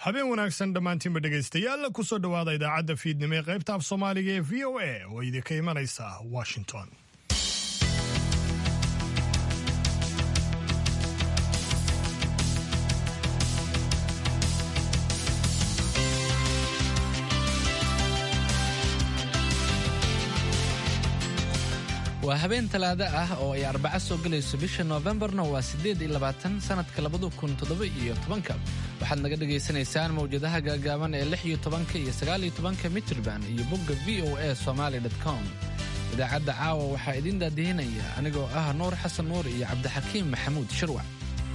habeen wanaagsan dhammaantiinba dhegaystayaal ku soo dhowaada idaacadda fiidnimo ee qaybta af soomaaliga ee v o a oo idinka imanaysa washington. waa habeen talaado ah oo ay arbaca soo galayso bisha Novembarna waa 28 sanadka 2017. waxaad naga dhageysanaysaan mawjadaha gaagaaban ee 16 iyo 19 mitrban iyo bogga voasomali.com. idaacadda caawa waxaa idin daadihinaya anigoo ah Nuur Xasan Nuur iyo Cabdixakiim Maxamuud Shirwac.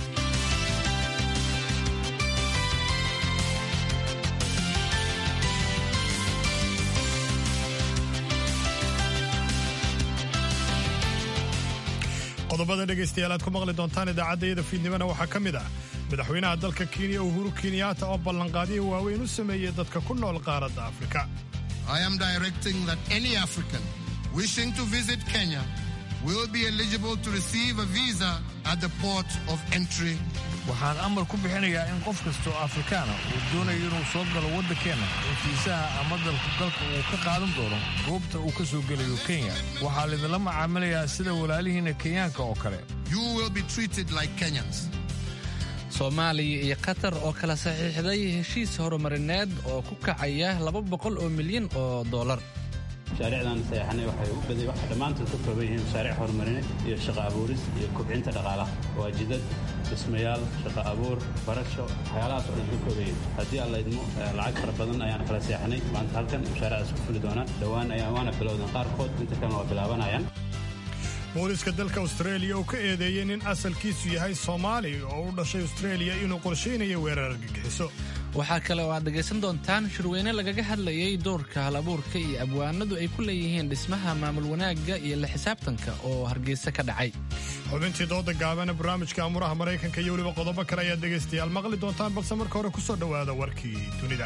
qodobada dhegaystayaal aad ku maqli doontaan idaacaddayada fiidnimona waxaa ka mid ah madaxweynaha dalka Kenya Uhuru Kenyatta oo ballanqaadiyo waaweyn u sameeyay dadka ku nool qaaradda Afrika. I am directing that any African wishing to visit Kenya will be eligible to receive a visa at the port of entry. waxaan amar ku bixinayaa in qof kastoo Afrikaana uu doonayo inuu soo galo waddankeena oo fiisaha ama dalka uu ka qaadan doono goobta uu ka soo galayo Kenya. waxaa lidinla macaamilayaa sida walaalihiina Kenyaanka oo kale. You will be treated like Kenyans. Soomaaliya iyo Qatar oo kala saxiixday heshiis horumarineed oo ku kacaya $200 milyan. mashaariicdan sayaxanay waxay dhammaantood ka kooban yihiin mashaariic horumarineed iyo shaqo abuuris iyo kobcinta dhaqaalaha. waa jidad, dhismayaal, shaqo abuur, barasho, waxyaalahaas oo dhan ka kooban yihiin. haddii aan laydmo lacag fara badan ayaan kala sayaxanay maanta halkan mashaariicdaas ku fuli doonaan dhowaan waana bilowdan qaarkood inta kalena waa bilaabanayaan. booliska dalka Australia oo ka eedeeyay nin asalkiisu yahay Soomaali oo u dhashay Australia inuu qorsheynayo weerar argagixiso. waxaa kale oo aad dhegaysan doontaan shirweyne lagaga hadlayay doorka hal-abuurka iyo abwaanadu ay ku leeyihiin dhismaha maamul wanaagga iyo la xisaabtanka oo Hargeysa ka dhacay. xubintii dooda gaaban barnaamijka amuraha Mareykanka iyo weliba qodobo kale ayaad dhegaystayaal maqli doontaan, balse marka hore ku soo dhowaada warkii dunida.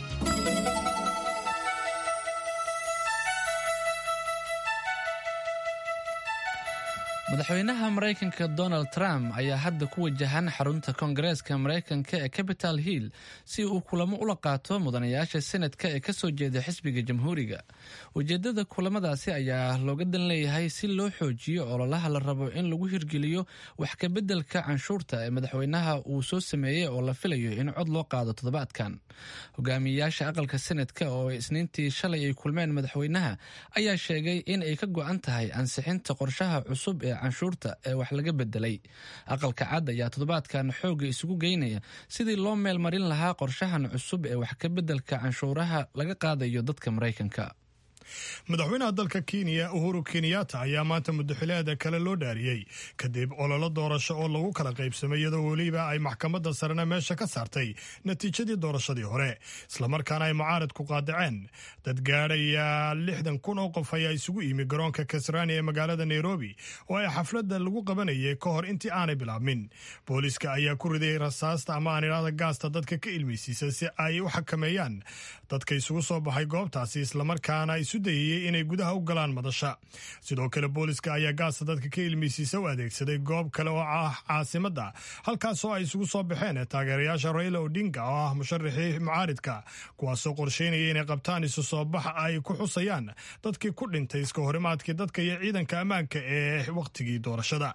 madaxweynaha Mareykanka Donald Trump ayaa hadda ku wajahan xarunta Koongareeska Mareykanka ee Capitol Hill si uu kulamo ula qaato mudanayaasha Senatka ee ka soo jeeda xisbiga Jamhuuriga. ujeedada kulamadaasi ayaa looga dan leeyahay si loo xoojiyo ololaha la rabo in lagu hirgeliyo wax ka beddelka canshuurta ee madaxweynaha uu soo sameeyay oo la filayo in cod loo qaado toddobaadkan. hogaamiyayaasha aqalka Senatka oo Isniintii shalay ay kulmeen madaxweynaha ayaa sheegay in ay ka go'an tahay ansixinta qorshaha cusub ee canshuurta ee wax laga bedelay. aqalka cad ayaa toddobaadkan xooga isugu geynaya sidii loo meel marin lahaa qorshahan cusub ee wax ka bedelka canshuuraha laga qaadayo dadka Mareykanka. madaxweynaha dalka Kenya Uhuru Kenyatta ayaa maanta muddaxileeda kale loo dhaariyay kadib ololo doorasho oo lagu kala qaybsamay iyadoo weliba ay maxkamadda sarena meesha ka saartay natiijadii doorashadii hore, islamarkaana ay mucaarad ku qaadaceen. dad gaadhaya 60,000 oo qof ayaa isugu yimi garoonka Kasarani ee magaalada Nairobi oo ay xafladda lagu qabanayay ka hor intii aanay bilaabmin. booliska ayaa ku riday rasaasta ama aan idhaahda gaasta dadka ka ilmaysiisa si ay u xakameeyaan dadka isugu soo baxay goobtaasi, islamarkaana isu dayayay inay gudaha u galaan madasha. sidoo kale booliska ayaa gaasta dadka ka ilmaysiisa u adeegsaday goob kale oo ah caasimadda, halkaasoo ay isugu soo baxeen taageerayaasha Raila Odinga oo ah musharaxii mucaaridka, kuwaasoo qorsheynaya inay qabtaan isu soo bax ay ku xusayaan dadkii ku dhintay iska horimaadkii dadka iyo ciidanka ammaanka ee wakhtigii doorashada.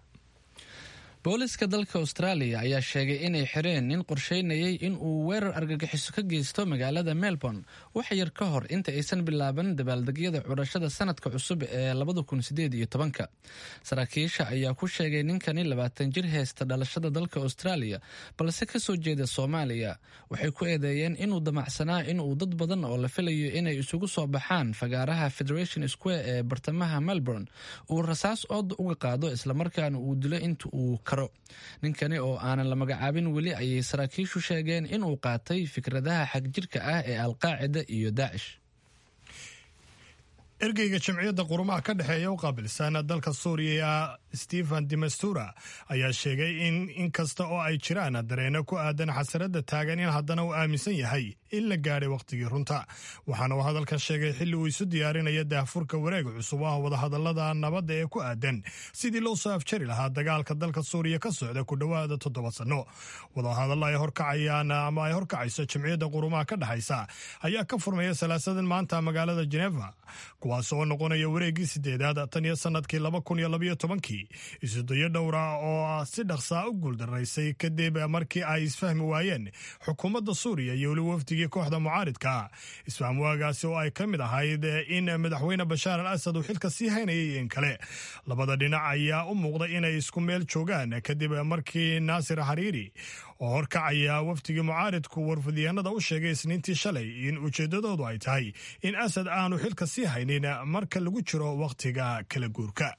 booliska dalka Australia ayaa sheegay inay xireen nin qorsheynayay in uu weerar argagixiso ka geysto magaalada Melbourne wax yar ka hor inta aysan bilaaban dabaaldegyada curashada sanadka cusub ee 2018. saraakiisha ayaa ku sheegay ninkani 20 jir haysta dhalashada dalka Australia balse ka soo jeeda Soomaaliya. waxay ku eedeeyeen inuu damacsanaa inuu dad badan oo la filayo inay isugu soo baxaan fagaaraha Federation Square ee bartamaha Melbourne uu rasaas ood uga qaado islamarkaana uu dilo inta uu ninkani oo aanan la magacaabin weli ayay saraakiishu sheegeen inuu qaatay fikradaha xagjirka ah ee Al-Qaacida iyo Daesh. ergeyga jamciyadda qurumaha ka dhexeeya u qaabilsan dalka suuriya stephen de mistura ayaa sheegay in kasta oo ay jiraan dareeno ku aadan xasarada taagan in haddana uu aaminsan yahay in la gaadhay wakhtigii runta waxaana uu hadalkan sheegay xilli uu isu diyaarinaya daahfurka wareega cusub ah wadahadalada nabadda ee ku aadan sidii loo soo afjari lahaa dagaalka dalka suuriya ka socda ku dhowaada 7 sano wadahadalla ay horkacayaan ama ay horkacayso jamciyadda qurumaha ka dhexaysa ayaa ka furmaya salaasadan maanta magaalada Geneva kuwaas oo noqonaya wareegii 8aad tan iyo sanadkii 2012 isudayo dhowra oo si dhaqsaa u guuldaraysay kadib markii ay isfahmi waayeen xukuumadda Suuriya iyo wafdigii kooxda mucaaridka isfaham waagaasi oo ay ka mid ahayd in madaxweyne Bashar al-Assad uu xilka sii haynayay in kale labada dhinac ayaa u muuqday inay isku meel joogaan kadib markii Nasir Hariri oo horkacaya wafdigii mucaaridku warfadhiyaanada u sheegay Isniintii shalay in ujeedadoodu ay tahay in Assad aanu xilka sii haynin marka lagu jiro waqtiga kala guurka.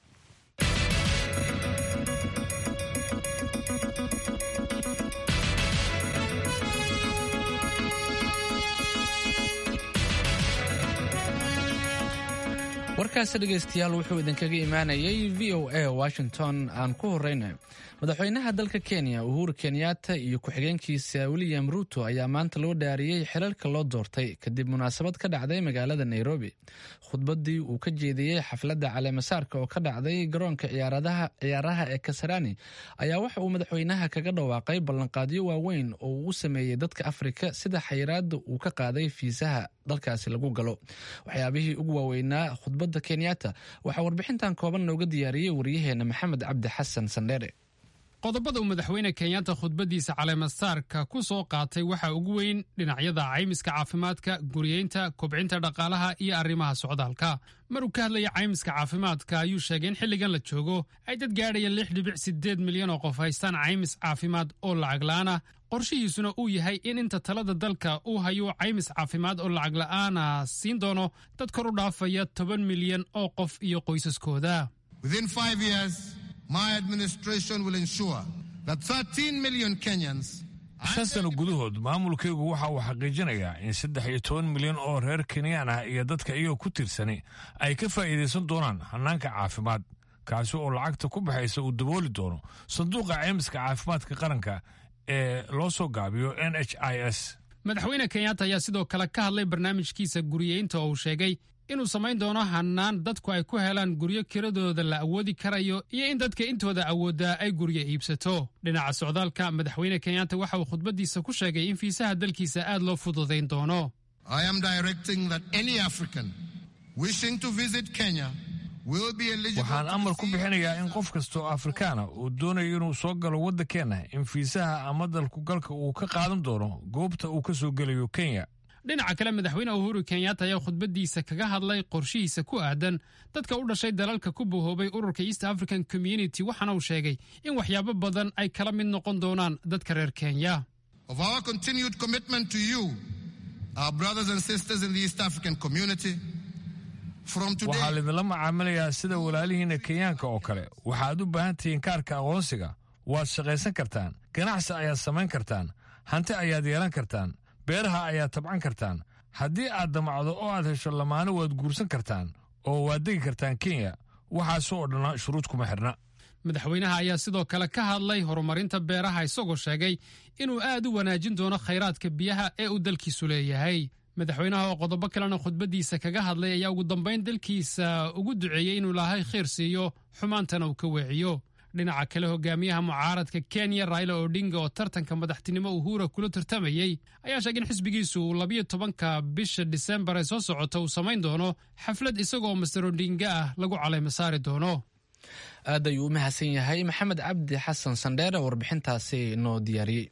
warkaasi dhegaystayaal wuxuu idinkaga imaanayay VOA Washington aan ku horreynay madaxweynaha dalka Kenya Uhuru Kenyatta iyo ku-xigeenkiisa William Ruto ayaa maanta loo dhaariyay xilalka loo doortay kadib munaasabad ka dhacday magaalada Nairobi khudbadii uu ka jeediyay xafladda caleemasaarka oo ka dhacday garoonka ciyaaraha ee Kasarani ayaa waxa uu madaxweynaha kaga dhawaaqay ballanqaadyo waaweyn oo uu sameeyay dadka Afrika sida xayiraadda uu ka qaaday fiisaha dalkaasi lagu galo waxyaabihii ugu waaweynaa khudbadda Kenyatta waxa warbixintan kooban nooga diyaariyay wariyaheena Maxamed Cabdi Xasan Sandheere qodobada uu madaxweyne Kenyatta khudbadiisa caleemasaarka ku soo qaatay waxa ugu weyn dhinacyada caymiska caafimaadka guriyeynta kobcinta dhaqaalaha iyo arrimaha socdaalka maruu ka hadlayay caymiska caafimaadka ayuu sheegay in xilligan la joogo ay dad gaadhaya 6.8 milyan oo qof haystaan caymis caafimaad oo lacag la'aan ah qorshihiisuna uu yahay in inta talada dalka uu hayo caymis caafimaad oo lacag la'aan ah siin doono dad kor u dhaafaya 10 milyan oo qof iyo qoysaskooda. Within 5 years, my administration will ensure that 13 million Kenyans 5 sano gudahood maamulkaygu waxa uu xaqiijinayaa in 13 milyan oo reer Kenyaan ah iyo dadka iyaga ku tirsani ay ka faa'iideysan doonaan hannaanka caafimaad kaasi oo lacagta ku baxaysa uu dabooli doono sanduuqa caymiska caafimaadka qaranka ee loo soo gaabiyo NHIS. madaxweyne Kenyatta ayaa sidoo kale ka hadlay barnaamijkiisa guriyeynta oo uu sheegay inuu samayn doono hannaan dadku ay ku helaan guryo kiradooda la awoodi karayo iyo in dadka intooda awoodaa ay guryo iibsato. dhinaca socdaalka madaxweyne Kenyatta waxa uu khudbadiisa ku sheegay in fiisaha dalkiisa aad loo fududeyn doono. I am directing that any African wishing to visit Kenya waxaan amar ku bixinayaa in qof kastoo Afrikaana uu doonayo inuu soo galo waddankeena in fiisaha ama dalku galka uu ka qaadan doono goobta uu ka soo gelayo Kenya. dhinaca kale madaxweyne Uhuru Kenyatta ayaa khudbadiisa kaga hadlay qorshihiisa ku aadan dadka u dhashay dalalka ku bohoobay ururka East African Community waxaana uu sheegay in waxyaabo badan ay kala mid noqon doonaan dadka reer Kenya. Of our continued commitment to you, our brothers and sisters in the East African Community, waxaa lidinla macaamilayaa sida walaalihiina Kenyaanka oo kale waxaad u baahan tihiin kaarka aqoonsiga waad shaqaysan kartaan ganacsi ayaad samayn kartaan hanti ayaad yeelan kartaan beeraha ayaad tabcan kartaan haddii aad damacdo oo aad hesho lamaano waad guursan kartaan oo waad degi kartaan Kenya waxaasoo dhan shuruud kuma xirna. madaxweynaha ayaa sidoo kale ka hadlay horumarinta beeraha isagoo sheegay inuu aad u wanaajin doono khayraadka biyaha ee uu dalkiisu leeyahay. madaxweynaha oo qodobo kalena khudbadiisa kaga hadlay ayaa ugu dambayn dalkiisa ugu duceeyey inuu Ilaahay khayr siiyo xumaantana uu ka weeciyo. dhinaca kale hogaamiyaha mucaaradka Kenya Raila Odinga oo tartanka madaxtinimo Uhuru kula tartamayay ayaa sheegay in xisbigiisu 12ka bisha December ee soo socota uu samayn doono xaflad isagoo Mr Odinga ah lagu caleemasaari doono. aad ayuu u mahadsan yahay Maxamed Cabdi Xasan Sandheere warbixintaasi noo diyaariyay.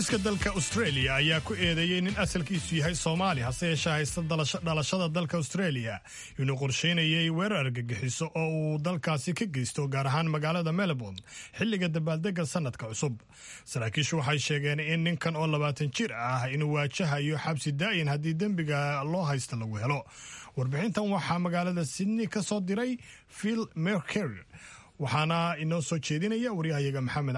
booliska dalka Australia ayaa ku eedeeyay nin asalkiisu yahay Soomaali hase yeeshee haysta dhalashada dalka Australia inuu qorsheynayay weerar argagixiso oo uu dalkaasi ka geysto gaar ahaan magaalada Melbourne xilliga dabaaldega sanadka cusub. Saraakiishu waxay sheegeen in ninkan oo 20 jir ah inuu waajahayo xabsi daa'in haddii dembiga loo haysto lagu helo. Warbixintan waxaa magaalada Sydney ka soo diray Phil Mercer. waxaana inoo soo jeedinaya wariyahayaga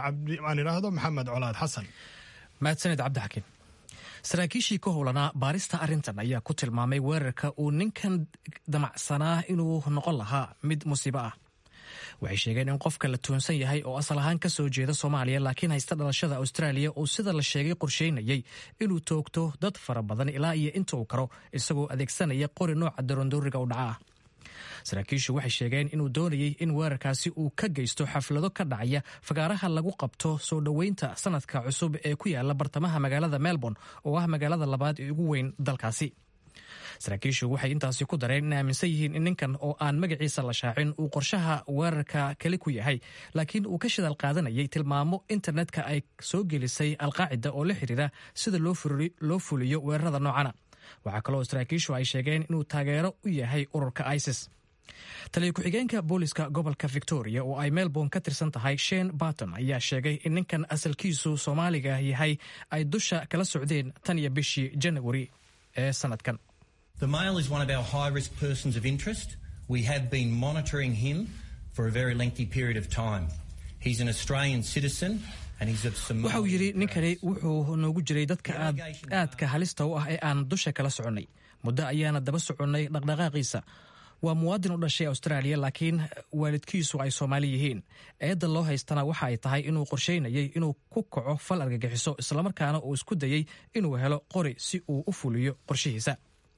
maxamed colaad xasan. mahadsanid cabdixakiin. saraakiishii ka howlanaa baarista arrintan ayaa ku tilmaamay weerarka uu ninkan damacsanaa inuu noqon lahaa mid musiibo ah. waxay sheegeen in qofka la tuunsan yahay oo asal ahaan ka soo jeeda Soomaaliya laakiin haysta dhalashada Australia uu sida la sheegay qorsheynayay inuu toogto dad fara badan ilaa iyo inta uu karo isagoo adeegsanaya qori nooca daroondooriga u dhaca ah. saraakiishu waxay sheegeen inuu doonayay in weerarkaasi uu ka geysto xaflado ka dhacaya fagaaraha lagu qabto soo dhoweynta sanadka cusub ee ku yaala bartamaha magaalada Melbourne oo ah magaalada labaad ee ugu weyn dalkaasi. saraakiishu waxay intaasi ku dareen in aaminsan yihiin in ninkan oo aan magaciisa la shaacin uu qorshaha weerarka kali ku yahay laakiin uu ka shidaal qaadanayay tilmaamo internetka ay soo gelisay Al-Qaacida oo la xiriira sida loo fuliyo weerarada noocana. waxaa kaloo saraakiishu ay sheegeen inuu taageero u yahay ururka ISIS. taliya ku-xigeenka booliska gobolka Victoria oo ay Melbourne ka tirsan tahay Shane Barton ayaa sheegay in ninkan asalkiisu Soomaaliga yahay ay dusha kala socdeen tan iyo bishii January ee sanadkan. The male is one of our high-risk persons of interest. We have been monitoring him for a very lengthy period of time. He's an Australian citizen and he's of Somali. Waxa uu yiri ninkani wuxuu noogu jiray dadka aadka halista u ah ee aan dusha kala soconay. Muddo ayaana daba soconay dhaqdhaqaaqiisa. waa muwaadin u dhashay Australia laakiin waalidkiisu ay Soomaali yihiin. eedda loo haystana waxa ay tahay inuu qorsheynayay inuu ku kaco fal argagixiso isla markaana uu isku dayay inuu helo qori si uu u fuliyo qorshihiisa.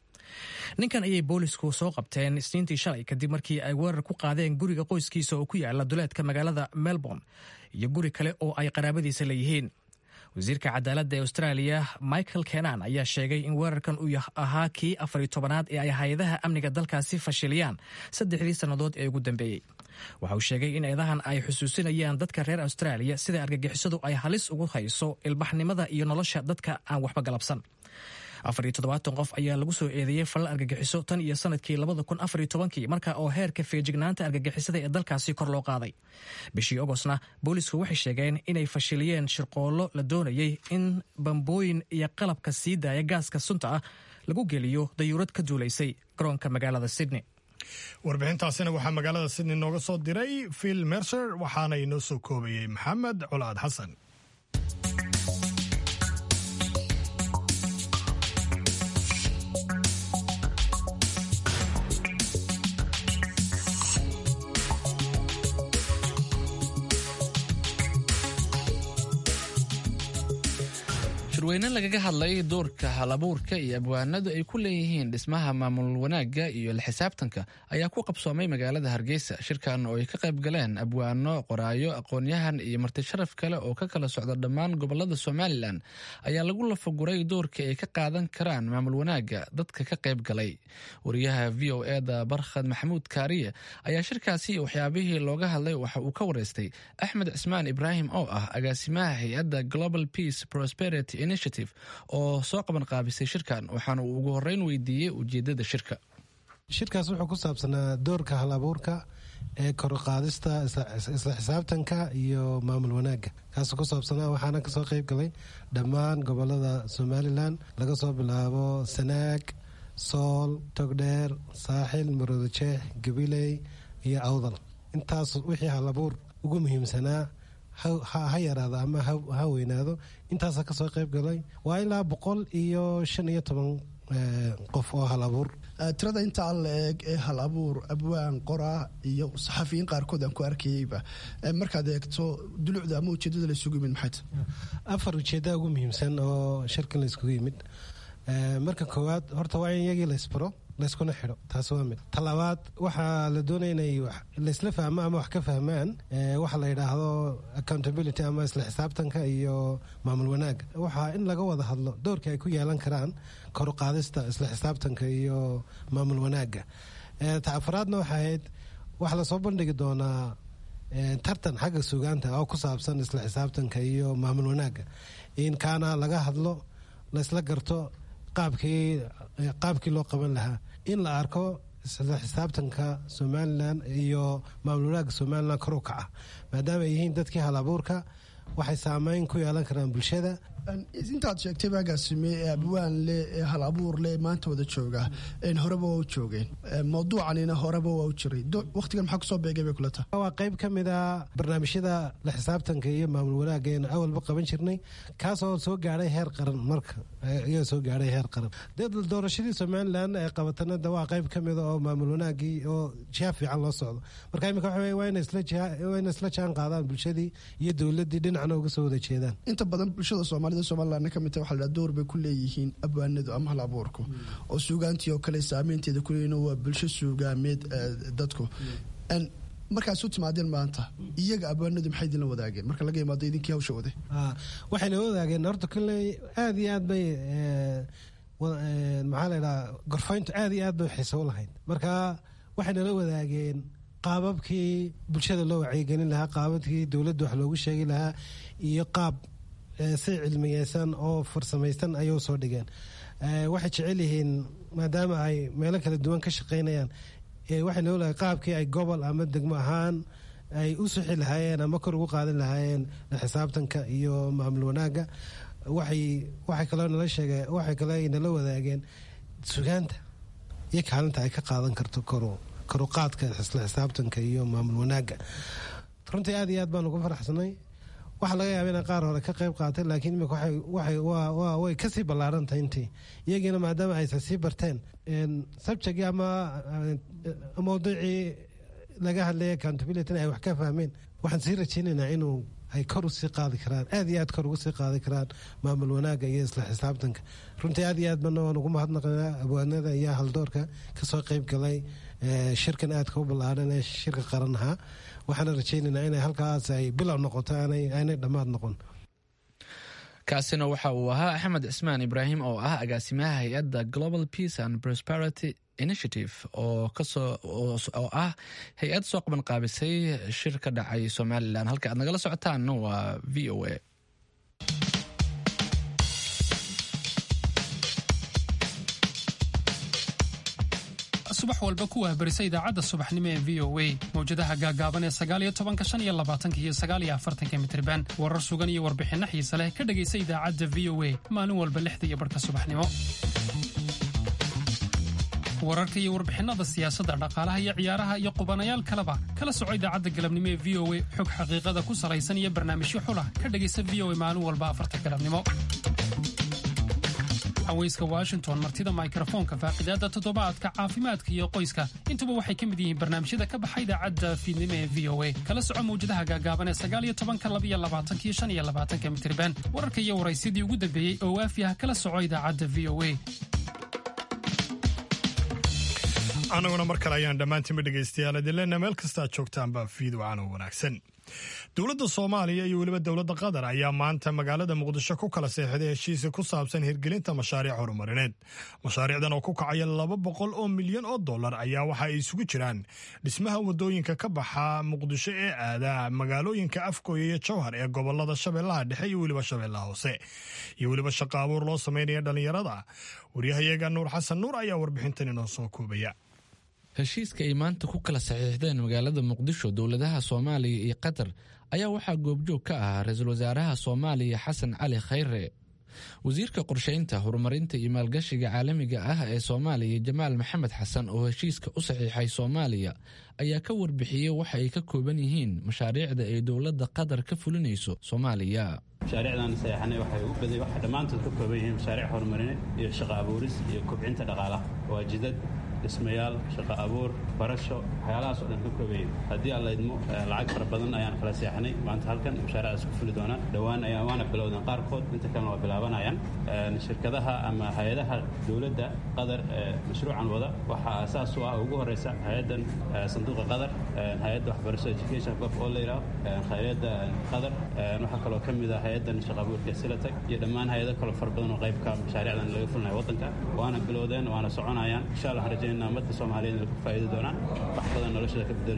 ninkan ayay boolisku soo qabteen Isniintii shalay kadib markii ay weerar ku qaadeen guriga qoyskiisa oo ku yaala duleedka magaalada Melbourne iyo guri kale oo ay qaraabadiisa leeyihiin. wasiirka cadaaladda ee Australia Michael Kenan ayaa sheegay in weerarkan uu ahaa kii 14aad ee ay hay'adaha amniga dalkaasi fashiliyaan 3 sannadood ee ugu dambeeyay. waxa uu sheegay in eedahan ay xusuusinayaan dadka reer Australia sida argagixisadu ay halis ugu hayso ilbaxnimada iyo nolosha dadka aan waxba galabsan. 74 qof ayaa lagu soo eedeeyay falal argagixiso tan iyo sanadkii 2014 marka oo heerka feejignaanta argagixisada ee dalkaasi kor loo qaaday. bishii Augustna boolisku waxay sheegeen inay fashiliyeen shirqoollo la doonayay in bambooyin iyo qalabka sii daaya gaaska sunta ah lagu geliyo dayuurad ka duulaysay garoonka magaalada Sydney. warbixintaasina waxaa magaalada Sydney nooga soo diray Phil Mercer waxaana inoo soo koobayay maxamed colaad xasan. shirweyne lagaga hadlay doorka halabuurka iyo abwaanadu ay ku leeyihiin dhismaha maamul wanaagga iyo la xisaabtanka ayaa ku qabsoomay magaalada Hargeysa. shirkan oo ay ka qayb galeen abwaano, qoraayo, aqoon-yahan iyo marti sharaf kale oo ka kala socda dhammaan gobolada Somaliland ayaa lagu lafaguray doorka ay ka qaadan karaan maamul wanaagga dadka ka qayb galay. wariyaha VOA-da Barkhad Maxamuud Kaariye ayaa shirkaasi waxyaabihii looga hadlay waxa uu ka wareystay Axmed Cismaan Ibraahim oo ah agaasimaha hay'adda Global Peace Prosperity Initiative oo soo qaban qaabisay shirkan waxaana uu ugu horeyn weydiiyey ujeedada shirka. shirkaas wuxuu ku saabsanaa doorka hal-abuurka ee kor u qaadista isla xisaabtanka iyo maamul wanaagga kaasoo ku saabsanaa waxaana kasoo qayb galay dhammaan gobolada Somaliland laga soo bilaabo Sanaag, Sool, Togdheer, Saaxil, Maroodijeex, Gabiley iyo Awdal. intaas wixii hal-abuur ugu muhiimsanaa ha yaraado ama ha weynaado intaasa ka soo qayb galay waa ilaa 115 qof oo hal-abuur. tirada intaa la eeg ee hal-abuur, abwaan, qoraa iyo saxafiyiin qaarkood aan ku arkayeyba markaad eegto dulucda ama ujeedada la isugu yimid maxay tahay? 4 ujeedda ugu muhiimsan oo shirkan la isugu yimid. marka koowaad horta waa in iyagii la isbaro layskuna xidho, taas waa mid. talabaad waxaa la doonaya inay laysla fahmo ama wax ka fahmaan waxa la yidhaahdo accountability ama isla xisaabtanka iyo maamul wanaagga. waxaa in laga wada hadlo doorka ay ku yeelan karaan kor u qaadista isla xisaabtanka iyo maamul wanaagga. ta afraadna waxay ahayd waxa lasoo bandhigi doonaa tartan xagga sugaanta oo ku saabsan isla xisaabtanka iyo maamul wanaagga in kaana laga hadlo laysla garto qaabkii loo qaban lahaa in la arko isla xisaabtanka somalilan iyo maamul wanaagga somalilan kor u kaca maadaama ay yihiin dadkii hal abuurka waxay saameyn ku yeelan karaan bulshada. intaad sheegtay baagaasime ee abwaan leh ee hal abuur leh maanta wada jooga horeba waa u joogeen mawduucanina horeba waa u jiray waqtigan maxaa kusoo beegay bay kula tahay? waa qayb ka mid a barnaamijyada la xisaabtanka iyo maamul wanaagga eenu awalba qaban jirnay kaasoo soo gaadhay heer qaran marka ayaa soo gaadhay heer qaran doorashadii somalilan ee qabatanada waa qayb ka mida oo maamul wanaaggii oo jiha fiican loo socdo marka imika waxa waa inay isla jaan qaadaan bulshadii iyo dowladdii dhinacna uga soo wada jeedaan. inta badan bulshada somalilan ka mid tahay waxaa la door bay ku leeyihiin abwaanadu ama hal abuurku oo suugaantii oo kale saameynteeda ku leeyihiin waa bulsho suugaameed dadku markaas u timaadeen maanta iyaga abwaanadu maxay idinla wadaageen marka laga imaado idinkii hawsha waday? waxayna wadaageen horta kale aad iyo aad bay maxaa la idhaha gorfayntu aad iyo aad bay xiiso u lahayd marka waxayna la wadaageen qaababkii bulshada loo wacyigelin lahaa qaababkii dowladda wax loogu sheegi lahaa iyo qaab si cilmiyeysan oo farsamaysan ayuu soo dhigeen. waxay jecel yihiin maadaama ay meelo kala duwan ka shaqaynayaan waxay noolahay qaabkii ay gobol ama degmo ahaan ay u suxi lahaayeen ama kor ugu qaadan lahaayeen xisaabtanka iyo maamul wanaagga. waxay kaloo nala sheegay waxay kale nala wadaageen sugaanta iyo kaalinta ay ka qaadan karto kor u qaadka isla xisaabtanka iyo maamul wanaagga. runtii aad iyo aad baan ugu faraxsanay. waxaa laga yaaba inay qaar hore ka qayb qaatay laakiin imika way kasii ballaarantahay intii iyagiina maadaama aysan sii barteen subjectgii ama mawduucii laga hadlaya accountabilityna ay wax ka fahmeen waxaan sii rajaynaynaa inuu ay kor usii qaadi karaan aad iyo aad kor ugu sii qaadi karaan maamul wanaagga iyo isla xisaabtanka. runtii aad iyo aad bana waan ugu mahadnaqaynaa abwaanada iyo haldoorka kasoo qayb galay shirkan aadka u ballaaran ee shirka qaran ahaa waxaana rajaynaynaa inay halkaas ay bilow noqoto aanay dhammaad noqon. kaasina waxa uu ahaa axmed cismaan ibraahim oo ah agaasimaha hay-adda global peace and prosperity initiative oo ah hay-ad soo qaban qaabisay shir ka dhacay somalilan. halka aad nagala socotaanna waa v o a. subax walba ku wahbarisa idaacadda subaxnimo ee v o a mawjadaha gaagaaban ee 19 iyo 49 mitirban warar sugan iyo warbixinno xiise leh ka dhegaysa idaacadda v o a maalin walba 6:00 subaxnimo. wararka iyo warbixinada siyaasadda dhaqaalaha iyo ciyaaraha iyo qubanayaal kaleba kala soco idaacadda galabnimo ee v o a xog xaqiiqada ku salaysan iyo barnaamijyo xula ka dhegaysa v o a maalin walba 4 galabnimo. haweyska washington martida mikrofoonka faaqidaada toddobaadka caafimaadka iyo qoyska intuba waxay ka mid yihiin barnaamijyada ka baxay idaacadda fiidnimo ee v o a kala soco mawjadaha gaagaaban ee 19 mitirban wararka iyo waraysidii ugu dambeeyey oo waafiah kala soco idaacadda v o a. anaguna mar kale ayaan dhammaantiinba dhegaystayaal idinleenna meel kasta aad joogtaanba fiidwacan oo wanaagsan. dowladda soomaaliya iyo weliba dowladda qatar ayaa maanta magaalada muqdisho ku kala seexday heshiisa ku saabsan hirgelinta mashaariic horumarineed. mashaariicdan oo ku kacaya $200 milyan ayaa waxa ay isugu jiraan dhismaha wadooyinka ka baxa muqdisho ee aada magaalooyinka afgooye iyo jowhar ee gobolada shabeellaha dhexe iyo weliba shabeellaha hoose iyo weliba shaqo abuur loo sameynaya dhallinyarada. waryahayaga nuur xasan nuur ayaa warbixintan inoo soo koobaya. heshiiska ay maanta ku kala saxiixdeen magaalada muqdisho dowladaha soomaaliya iyo qatar ayaa waxaa goobjoog ka ah ra-iisul wasaaraha soomaaliya xasan cali khayre. wasiirka qorshaynta horumarinta iyo maalgashiga caalamiga ah ee soomaaliya jamaal maxamed xasan oo heshiiska u saxiixay soomaaliya ayaa ka warbixiyey waxa ay ka kooban yihiin mashaariicda ay dowladda qatar ka fulinayso soomaaliya. mashaariicdan saxiixanay waxay dhammaantood ka kooban yihiin mashaariic horumarineed iyo shaqo abuuris iyo kobcinta dhaqaalaha waa jidad dhismayaal shaqo abuur barasho waxyaalahaas oo dhan ka koobayin. haddii aan la idmo lacag fara badan ayaan kala seexanay maanta halkan mashaariicdaas ku fuli doonaan dhowaan waana bilowdeen qaarkood inta kalena waa bilaabanayaan. shirkadaha ama hay-adaha dowladda qatar mashruucan wada waxaa asaas u ah ugu horeysa hay-addan sanduuqa qatar hay-adda waxbarasho education gof oo la yidhaho hay-adda qatar waxaa kaloo ka mid ah hay-addan shaqo abuurka silatag iyo dhammaan hay-ado kaloo fara badan oo qaybka mashaariicdan laga fulinayo waddanka waana bilowdeen waana soconayaan insha allah rajayna ummadda soomaaliyeed inay ku faa'iidi doonaan wax badan noloshada ka bedeli.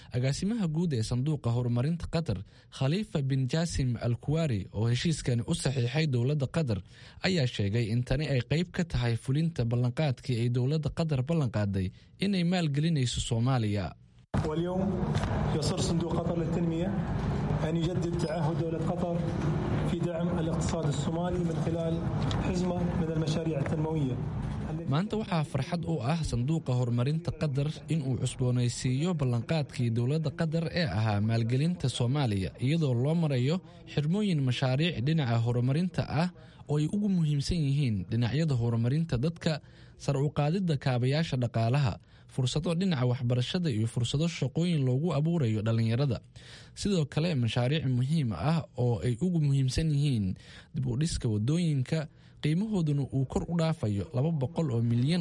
agaasimaha guud ee sanduuqa horumarinta qatar khaliifa bin jaasim al kuwaari oo heshiiskani u saxiixay dowladda qatar ayaa sheegay in tani ay qayb ka tahay fulinta ballanqaadkii ay dowladda qatar ballanqaaday inay maalgelinayso Soomaaliya. واليوم يصر صندوق قطر للتنمية أن يجدد تعهد دولة قطر في دعم الاقتصاد الصومالي من خلال حزمة من المشاريع التنموية. maanta waxaa farxad u ah sanduuqa horumarinta qatar inuu cusboonaysiiyo ballanqaadkii dowladda qatar ee ahaa maalgelinta Soomaaliya iyadoo loo marayo xirmooyin mashaariic dhinaca horumarinta ah oo ay ugu muhiimsan yihiin dhinacyada horumarinta dadka, sar u qaadidda kaabayaasha dhaqaalaha, fursado dhinaca waxbarashada iyo fursado shaqooyin loogu abuurayo dhalinyarada. Sidoo kale mashaariic muhiim ah oo ay ugu muhiimsan yihiin dib u dhiska wadooyinka qiimahooduna uu kor u dhaafayo $200 milyan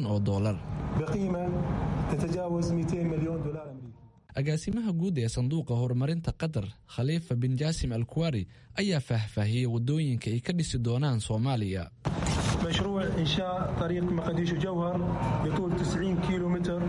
بقيمة تتجاوز $200 مليون أمريكي. agaasimaha guud ee sanduuqa horumarinta qatar khaliifa bin jaasim al kuwaari ayaa faahfaahiyey wadooyinka ay ka dhisi doonaan Soomaaliya. مشروع إنشاء طريق مقديشو جوهر بطول 90 كيلومتر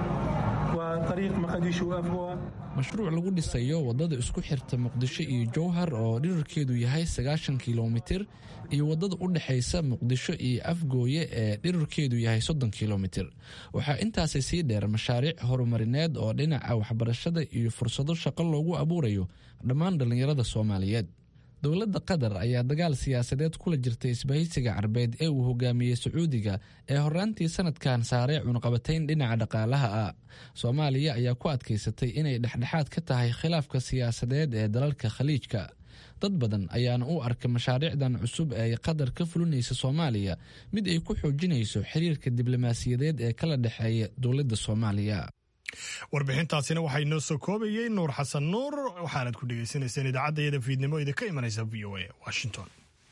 وطريق مقديشو أفوا. mashruuc lagu dhisayo wadada isku xirta Muqdisho iyo Jowhar oo dhererkeedu yahay 90 kiiloomitir iyo wadada u dhaxaysa Muqdisho iyo Afgooye ee dhererkeedu yahay 30 kiiloomitir. Waxaa intaas sii dheer mashaariic horumarineed oo dhinaca waxbarashada iyo fursado shaqo loogu abuurayo dhammaan dhalinyarada Soomaaliyeed. dowladda qatar ayaa dagaal siyaasadeed kula jirtay isbahaysiga Carbeed ee uu hogaamiyey Sacuudiga ee horaantii sanadkan saaray cunaqabatayn dhinaca dhaqaalaha ah. Soomaaliya ayaa ku adkaysatay inay dhexdhexaad ka tahay khilaafka siyaasadeed ee dalalka Khaliijka. dad badan ayaana u arkay mashaariicdan cusub ee qatar ka fulinaysa Soomaaliya mid ay ku xoojinayso xiriirka diblomaasiyadeed ee kala dhaxeeya dowladda Soomaaliya. warbixintaasina waxay noo soo koobayay Nuur Xasan Nuur waxaanad ku dhageysanayseen idaacadda fiidnimo idinka imanaysa VOA Washington.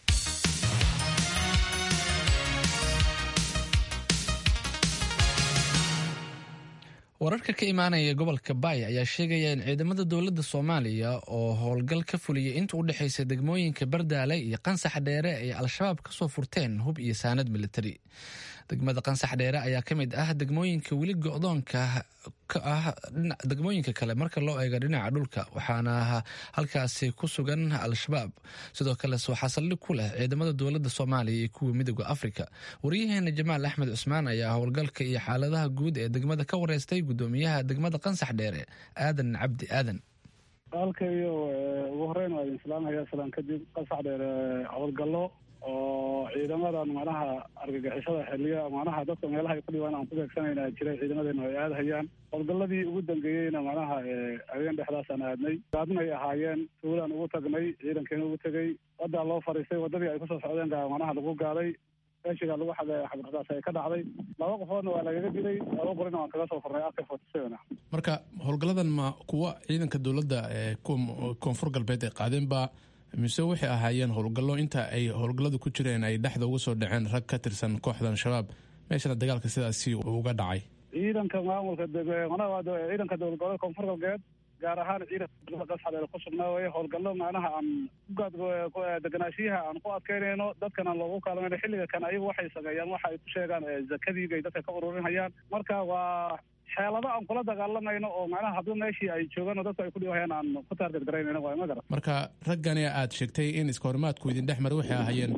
wararka ka imaanaya gobolka Bay ayaa sheegaya in ciidamada dowladda Soomaaliya oo howlgal ka fuliyay inta u dhaxaysa degmooyinka Bardaale iyo Qansax Dheere ay al-shabaab ka soo furteen hub iyo saanad military. degmada Qansax Dheere ayaa ka mid ah degmooyinka weli go'doonka ka ah degmooyinka kale marka loo eego dhinaca dhulka waxaana halkaasi ku sugan al-shabaab. sidoo kale waxaa saldhig ku leh ciidamada dowladda Soomaaliya iyo kuwa midowga Afrika. wariyaheena Jamaal Axmed Cusmaan ayaa howlgalka iyo xaaladaha guud ee degmada ka wareystay gudoomiyaha degmada Qansax Dheere Aadan Cabdi Aadan. halkayo ugu horeyn waa islaamaya salaan kadib Qansax Dheere howlgallo oo ciidamadan macnaha argagixisada xilliya macnaha dadka meelaha ay ku dhibaan aan ku beegsanayna jiray ciidamadeena ay aadayaan howlgalladii ugu dambeeyeyna macnaha habeen dhexdaasaan aadnay gaadin ay ahaayeen tuulaan ugu tagnay ciidankeena ugu tegey wadaa loo fariistay wadadii ay kusoo socdeen macnaha lagu gaaday meeshiga lagu xagay xabirtaas ay ka dhacday 2 qofoodna waa lagaga dilay 2 qorina waan kaga soo furnay after 47. marka howlgalladan ma kuwa ciidanka dowladda ee koonfur galbeed ay qaadeen ba mise waxay ahaayeen howlgallo inta ay howlgalladu ku jireen ay dhexda uga soo dhaceen rag ka tirsan kooxdan shabaab meeshana dagaalka sidaasi uga dhacay. ciidanka maamulka ciidanka dowladda koonfur galbeed gaar ahaan ciidanka Qansax Dheere ku sugnaa way howlgallo macnaha aan deganaashiyaha aan ku adkeynayno dadkana loogu kaalmayno xilliga kan ayagu waxay sameeyaan waxa ay ku sheegaan zakadii ay dadka ka ururinayaan marka waa xeelado aan kula dagaalamayno oo macnaha haddii meeshii ay joogaan dadku ay ku dhibahayaan aan ku target garaynayno waa ma garan. marka raggani aad sheegtay in iska horimaadku idin dhex maray waxay ahaayeen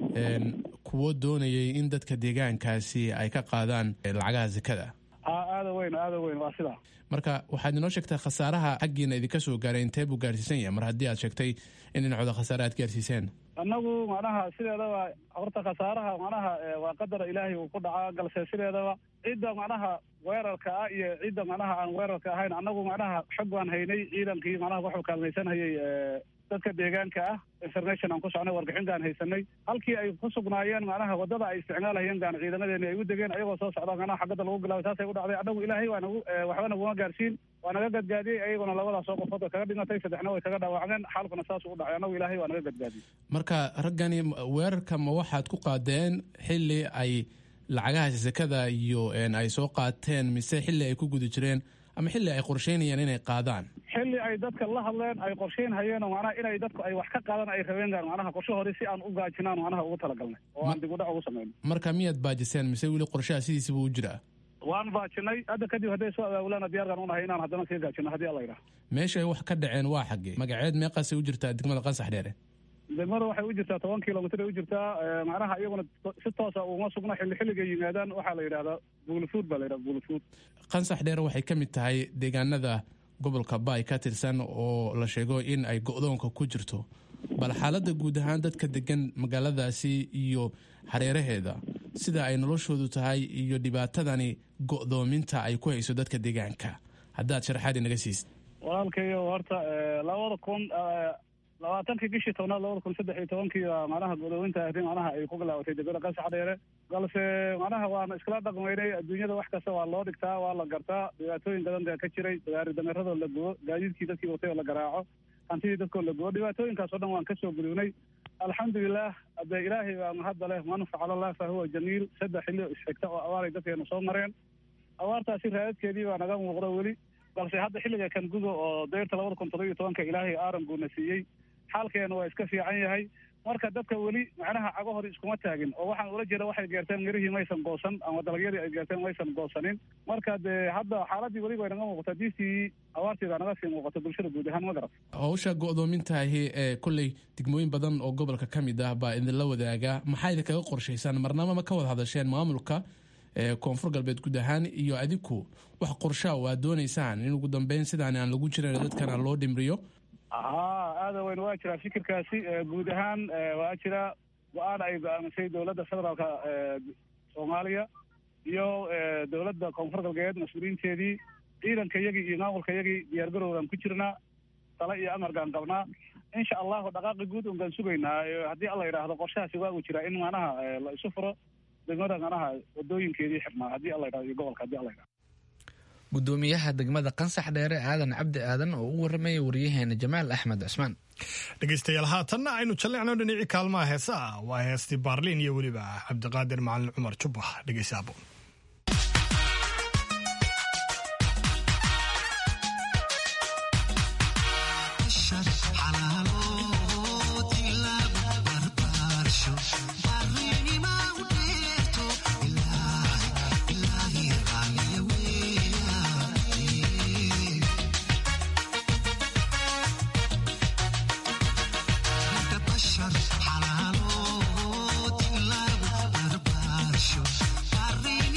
kuwo doonayay in dadka deegaankaasi ay ka qaadaan lacagaha zakada. aada weyn waa sidaa. marka waxaad inoo sheegtaa khasaaraha xaggiina idinka soo gaaray intee buu gaarsiisan yahay mar haddii aad sheegtay in dhinacooda khasaare aad gaarsiiseen. annagu macnaha sideedaba horta khasaaraha macnaha waa qadar ilaahay uu ku dhacaa galse sideedaba cidda macnaha weerarka ah iyo cidda macnaha aan weerarka ahayn annagu macnaha xog baan haynay ciidankii macnaha wuxuu kaalmaysanhayay dadka deegaanka ah information aan ku socnay wargixin baan haysanay halkii ay ku sugnaayeen macnaha wadada ay isticmaalayeen baan ciidamadeena ay u degeen ayagoo soo socda macnaha xaggada lagu bilaabay taasay u dhacday annagu ilaahay waa nagu waxba naguma gaarsiin waa naga gadgaadiyey ayaguna labadaas oo qofood kaga dhimatay 3 way kaga dhaawacmeen xaalkuna saas u dhacay annagu ilaahay waa naga gadgaadiyey. marka raggani weerarka ma waxaad ku qaadeen xilli ay lacagaha zakada iyo ay soo qaateen mise xilli ay ku guda jireen ama xilli ay qorsheynayaan inay qaadaan? xilli ay dadka la hadleen ay qorsheyn hayeen macnaha inay dadku ay wax ka qaadan ay rabeen gaar macnaha qorshe hore si aan u gaajinaan macnaha ugu talagalnay oo aan dib u dhac ugu sameeyno. marka miyaad baajiseen mise weli qorshaha sidiisaba u jiraa? waan baajinay hadda kadib hadday soo abaabulaana diyaarkan unahay inaan haddana sii gaajino haddii alla yidhaha. meesha ay wax ka dhaceen waa xaggee magaceed meeqaasay u jirtaa degmada Qansax Dheere? degmada waxay u jirtaa 10 kilomitir ay u jirtaa, macnaha iyaguna si toosa uma sugna xilliga yimaadaan waxaa la yidhahdaa buulfuud baa la yidhahdaa buulfuud. Qansax Dheere waxay ka mid tahay deegaanada gobolka Baay ka tirsan oo la sheego in ay go'doonka ku jirto, bal xaaladda guud ahaan dadka degan magaaladaasi iyo hareeraheeda sida ay noloshoodu tahay iyo dhibaatadani go'doominta ay ku hayso dadka deegaanka haddaad sharaxaad inaga siisid. walaalkayo horta 2020 bishii 2013 macnaha go'doominta ahayd macnaha ay ku bilaabatay degmada Qansax Dheere, balse macnaha waana iskala dhaqmaynay. adduunyada wax kasta waa loo dhigtaa, waa la gartaa. dhibaatooyin badan baa ka jiray, gaari dameeradoo la gubo, gaadiidkii dadkii watay oo la garaaco, hantidii dadkoo la gubo. dhibaatooyinkaas oo dhan waan ka soo gudubnay alxamdulilah. hadde ilaahay baa mahadda leh, man facala allah fa huwa jamiil. 3 xilli isxigta oo awaaray dadkeenu soo mareen. awaartaasi raadadkeedii baa naga muuqda weli, balse hadda xilliga kan gudo oo dayrta 2017 ilaahay aaran buuna siiyey, xaalkeenu waa iska fiican yahay. marka dadka weli macnaha cagahooda iskuma taagin, oo waxaan ula jeeda waxay geerteen mirihii maysan goosan ama dalagyadii ay geerteen maysan goosanin. marka dee hadda xaaladii weli way naga muuqataa, diistii awaarteeda naga sii muuqato bulshada guud ahaan ma garat. hawsha go'doomintahi ee kolley degmooyin badan oo gobolka ka mid ah baa idinla wadaaga, maxaa idinkaga qorshaysaan? marnaba ma ka wada hadasheen maamulka koonfur galbeed guud ahaan iyo adinku wax qorshaa oo aad doonaysaan in ugu dambeyn sidaan aan lagu jirin dadkana loo dhimriyo? aada weyn waa jiraa fikirkaasi. guud ahaan waa jira go-aan ay go-aamisay dowladda federaalka soomaaliya iyo dowladda koonfur galbeed mas-uuliyiinteedii. ciidanka yagii iyo maamulka yagii diyaargarowgaan ku jirnaa, tale iyo amarkaan qabnaa. insha allahu dhaqaaqi guud un baan sugaynaa. haddii alla yidhaahdo qorshahaasi waa uu jiraa in macnaha la isu furo degmada macnaha wadooyinkeedii xirnaa haddii alla yidhahdo iyo gobolka haddii alla yidhahdo. gudoomiyaha degmada Qansax Dheere aadan cabdi aadan oo u warramaya wariyaheena Jamaal Axmed Cusmaan. dhegeystayaal haatanna aynu jalleecno dhinacii kaalmaha heesaa. waa heestii Baarliin iyo weliba Cabdiqaadir Macalin Cumar Jubbax. dhegeysaabo Party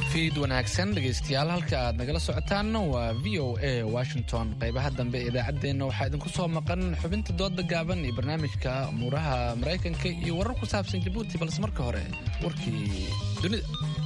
fiid wanaagsan dhegaystayaal halka aad nagala socotaanna waa VOA Washington qaybaha dambe ee idaacaddeenna waxaa idinku soo maqan xubinta dooda gaaban iyo barnaamijka amuuraha Maraykanka iyo warar ku saabsan Djibouti balse marka hore warkii dunida.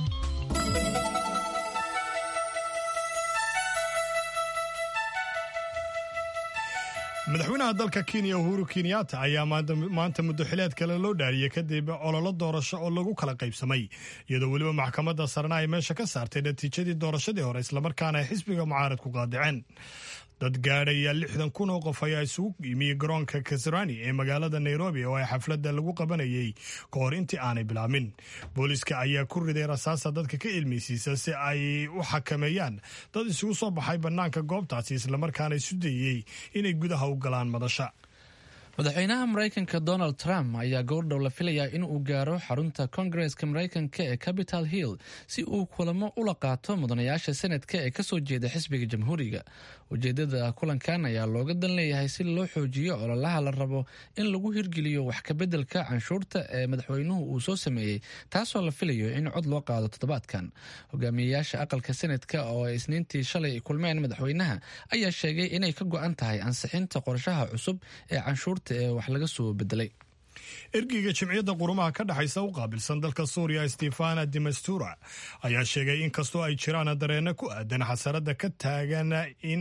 madaxweynaha dalka Kenya Uhuru Kenyatta ayaa maanta muddo xileed kale loo dhaariyay kadib ololo doorasho oo lagu kala qaybsamay iyadoo weliba maxkamadda sarena ay meesha ka saartay natiijadii doorashadii hore islamarkaana ay xisbiga mucaaradku qaadaceen. dad gaadhaya 60,000 oo qof ayaa isugu yimid garoonka Kasarani ee magaalada Nairobi oo ay xafladda lagu qabanayay ka hor intii aanay bilaabmin. booliska ayaa ku riday rasaasa dadka ka ilmeysiisa si ay u xakameeyaan dad isugu soo baxay bannaanka goobtaasi islamarkaana isu dayay inay gudaha u galaan madasha. madaxweynaha Maraykanka Donald Trump ayaa goordhow la filayaa in uu gaaro xarunta Kongareeska Maraykanka ee Capitol Hill si uu kulamo ula qaato mudanayaasha Senatka ee kasoo jeeda xisbiga Jamhuuriga. ujeedada kulankan ayaa looga dan leeyahay si loo xoojiyo ololaha la rabo in lagu hirgeliyo wax ka beddelka canshuurta ee madaxweynuhu uu soo sameeyey taasoo la filayo in cod loo qaado toddobaadkan. hogaamiyayaasha aqalka Senatka oo ay isniintii shalay kulmeen madaxweynaha ayaa sheegay inay ka go'an tahay ansixinta qorshaha cusub ee canshuurta ee wax laga soo bedelay. ergeyga jimciyadda qurumaha ka dhaxaysa u qaabilsan dalka Suuriya Stefana de Mistura ayaa sheegay in kastoo ay jiraan dareenno ku aadan xasarada ka taagan in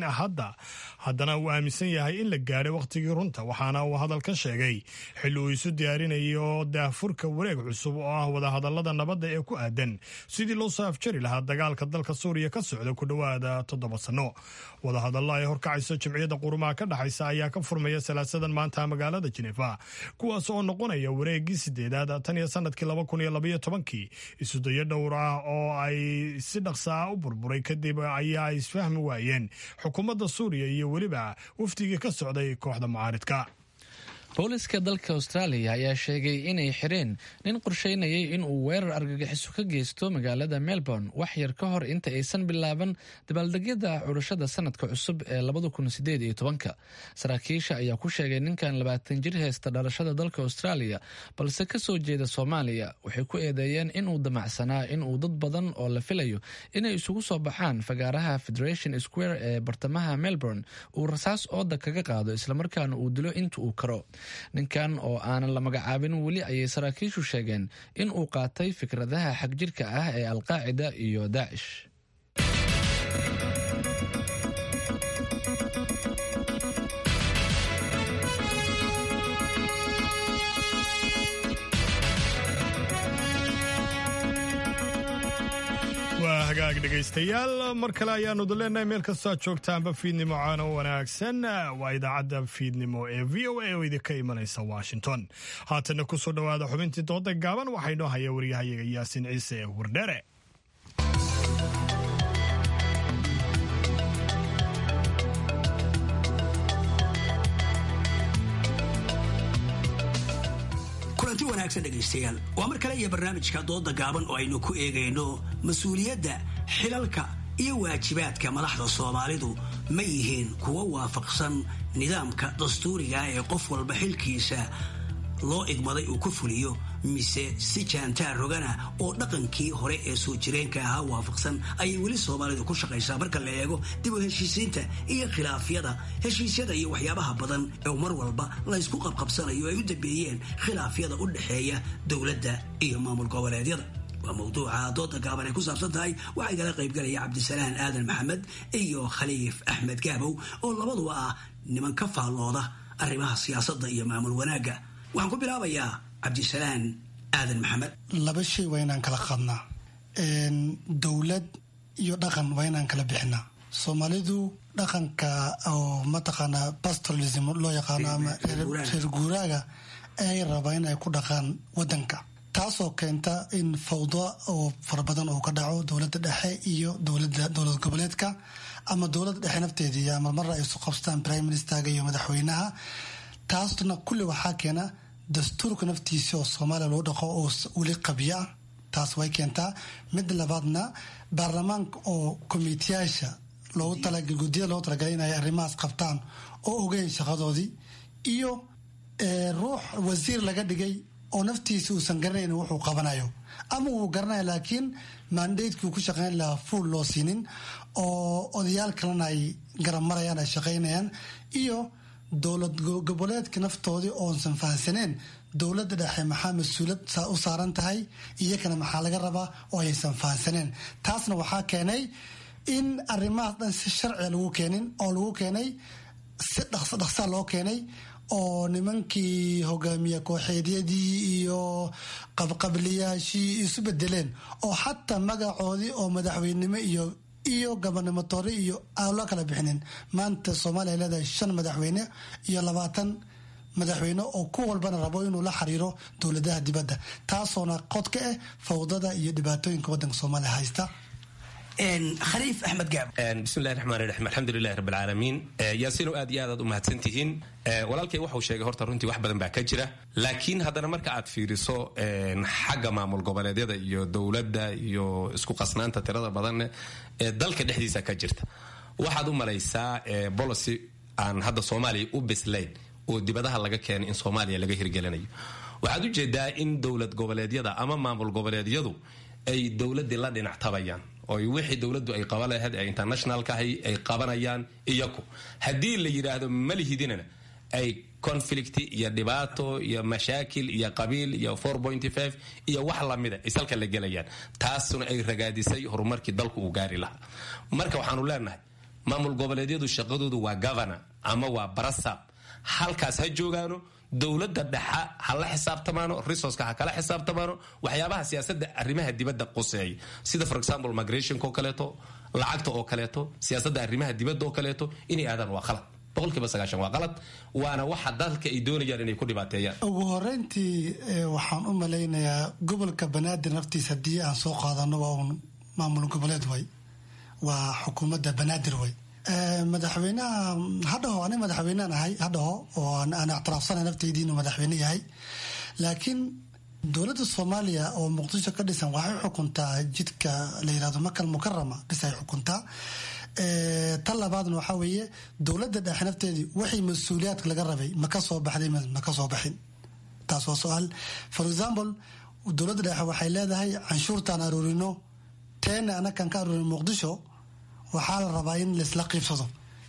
haddana uu aaminsan yahay in la gaadhay waqtigii runta waxaana uu hadal ka sheegay xilli uu isu diyaarinayo daahfurka wareeg cusub oo ah wadahadallada nabadda ee ku aadan sidii loo soo afjari lahaa dagaalka dalka Suuriya ka socda ku dhowaada 7 sano. wadahadallo ay horkacayso jimciyadda qurumaha ka dhaxaysa ayaa ka furmaya salaasadan maanta magaalada Geneva kuwaas oo noqonaya wareegii 8aad tan iyo sanadkii 2012 isu dayo dhowr ah oo ay si dhaqso ah u burburay kadib ayaa ay isfahmi waayeen xukuumadda Suuriya iyo weliba wafdigii ka socday kooxda mucaaridka. booliska dalka Australia ayaa sheegay inay xireen nin qorsheynayay in uu weerar argagixiso ka geysto magaalada Melbourne wax yar ka hor inta aysan bilaaban dabaaldegyada curashada sanadka cusub ee 2018. saraakiisha ayaa ku sheegay ninkan 20 jir haysta dhalashada dalka Australia balse ka soo jeeda Soomaaliya waxay ku eedeeyeen in uu damacsanaa in uu dad badan oo la filayo inay isugu soo baxaan fagaaraha Federation Square ee bartamaha Melbourne uu rasaas ooda kaga qaado isla markaana uu dilo inta uu karo. ninkan oo aanan la magacaabin weli ayay saraakiishu sheegeen in uu qaatay fikradaha xagjirka ah ee Al-Qaacida iyo Daesh. waa hagaag dhegaystayaal mar kale ayaanu leenahay meel kastoo joogtaanba fiidnimo caano wanaagsan waa idaacadda fiidnimo ee VOA oo idinka imanaysa Washington. haatana ku soo dhawaada xubintii dooda gaaban waxaa inoo haya wariyahayaga Yaasin Ciise ee Wardheere. kulanti wanaagsan dhegaystayaal waa mar kale iyo barnaamijka dooda gaaban oo aynu ku eegayno mas-uuliyadda xilalka iyo waajibaadka madaxda Soomaalidu ma yihiin kuwa waafaqsan nidaamka dastuuriga ee qof walba xilkiisa loo igmaday uu ku fuliyo mise si jaantaar rogana oo dhaqankii hore ee soo jireenka ahaa waafaqsan ayay weli Soomaalidu ku shaqaysaa marka la eego dib u heshiisiinta iyo khilaafyada heshiisyada iyo waxyaabaha badan ee mar walba la isku qabqabsanayo ay u dambeeyeen khilaafyada u dhaxeeya dowladda iyo maamul goboleedyada. waa mawduuca dooda gaaban ay ku saabsan tahay waxaa igala qaybgalaya Cabdisalaan Aadan Maxamed iyo Khaliif Axmed Gaabow oo labaduba ah niman ka faallooda arrimaha siyaasadda iyo maamul wanaagga. waxaan ku bilaabayaa Cabdisalaan Aadan Maxamed. laba shay waa inaan kala qaadnaa dowlad iyo dhaqan waa inaan kala bixinaa. Soomaalidu dhaqanka oo mataqaanaa pastoralism loo yaqaano ama reer guuraaga ay rabaa in ay ku dhaqaan wadanka taasoo keenta in fawdo oo fara badan oo ka dhaco dowladda dhexe iyo dowlad goboleedka ama dowladda dhexe nafteedii ama marra ay isu qabstaan prime ministerga iyo madaxweynaha. taasna kulli waxaa keena dastuurka naftiisa oo Soomaaliya loo dhaqo oo weli qabya taas way keentaa. mid labaadna baarlamaanka oo komitiyyaasha loogu talagalay guddiyada loogu talagalay inay arrimahaas qabtaan oo ogeyn shaqadoodii iyo ruux wasiir laga dhigay oo naftiisa uusan garanayn wuxuu qabanayo ama wuu garanaya laakiin mandatekii uu ku shaqeyn lahaa fuul loo siinin oo odayaal kalena ay garab marayaan ay shaqaynayaan iyo dowlad goboleedka naftoodii oonsan fahansaneen dowladda dhexe maxaa mas-uulad u saaran tahay iyakana maxaa laga rabaa oo aysan fahansaneen taasna waxaa keenay in arrimahaas dhan si sharciga lagu keenin oo lagu keenay si dhaqsa loo keenay oo nimankii hogaamiye kooxeedyadii iyo qabqabliyaashii isu bedeleen oo xataa magacoodii oo madaxweynenimo iyo gabanimotori iyo aan loo kala bixinin maanta soomaaliya leedahay 5 madaxweyne iyo 20 madaxweyne oo ku walbana rabo inuu la xiriiro dowladaha dibadda taasoona qod ka ah fawdada iyo dhibaatooyinka waddanka soomaaliya haysta khaliif axmed gaab bismillahi raxmaani raxiim alxamdulilahi rabbi alcaalamiin yaasiino aad iyo aad u mahadsantihiin walaalkay waxuu sheegay horta runtii wax badan baa ka jira laakiin haddana marka aad fiiriso xagga maamul goboleedyada iyo dowladda iyo isku qasnaanta tirada badan ee dalka dhexdiisa ka jirta waxaad u malaysaa policy aan hadda soomaaliya u bislayn oo dibadaha laga keenay in soomaaliya laga hirgelinayo waxaad u jeedaa in dowlad goboleedyada ama maamul goboleedyadu ay dowladdii la dhinac tabayaan oo wixii dowladdu ay qaban lahayd ee internationalka ay qabanayaan iyaku haddii la yidhaahdo malihidinana ay conflict iyo dhibaato iyo mashaakil iyo qabiil iyo 4.5 iyo wax lamida ay salka la gelayaan taasuna ay ragaadisay horumarkii dalku uu gaari lahaa marka waxaanu leenahay maamul goboleedyadu shaqadoodu waa governor ama waa barasab halkaas ha joogaano dowladda dhexa ha la xisaabtamaano resourceka ha kala xisaabtamaano waxyaabaha siyaasadda arrimaha dibadda quseeya sida for example migrationka oo kaleeto lacagta oo kaleeto siyaasadda arrimaha dibadda oo kaleeto inay aadaan waa qalad 90% waa qalad waana waxa dalka ay doonayaan inay ku dhibaateeyaan ugu horeyntii waxaan u malaynayaa gobolka banaadir naftiisa haddii aan soo qaadano waa un maamul goboleed way waa xukuumadda banaadir way madaxweynaha hadhaho ani madaxweynean ahay hadhaho oo aan ictiraafsanay nafteydii inuu madaxweyne yahay laakiin dowladda soomaaliya oo muqdisho ka dhisan waxay xukuntaa jidka la yirahdo makal mukarama bis ay xukuntaa tan labaadna waxaa weeye dowladda dhexe nafteedii wixii mas-uuliyaadka laga rabay ma ka soo baxday ma ka soo baxin taas waa su-aal for example dowladda dhexe waxay leedahay canshuurtaan aruurino teena anakan ka aruurin muqdisho waxaa la rabaa in laisla qiibsado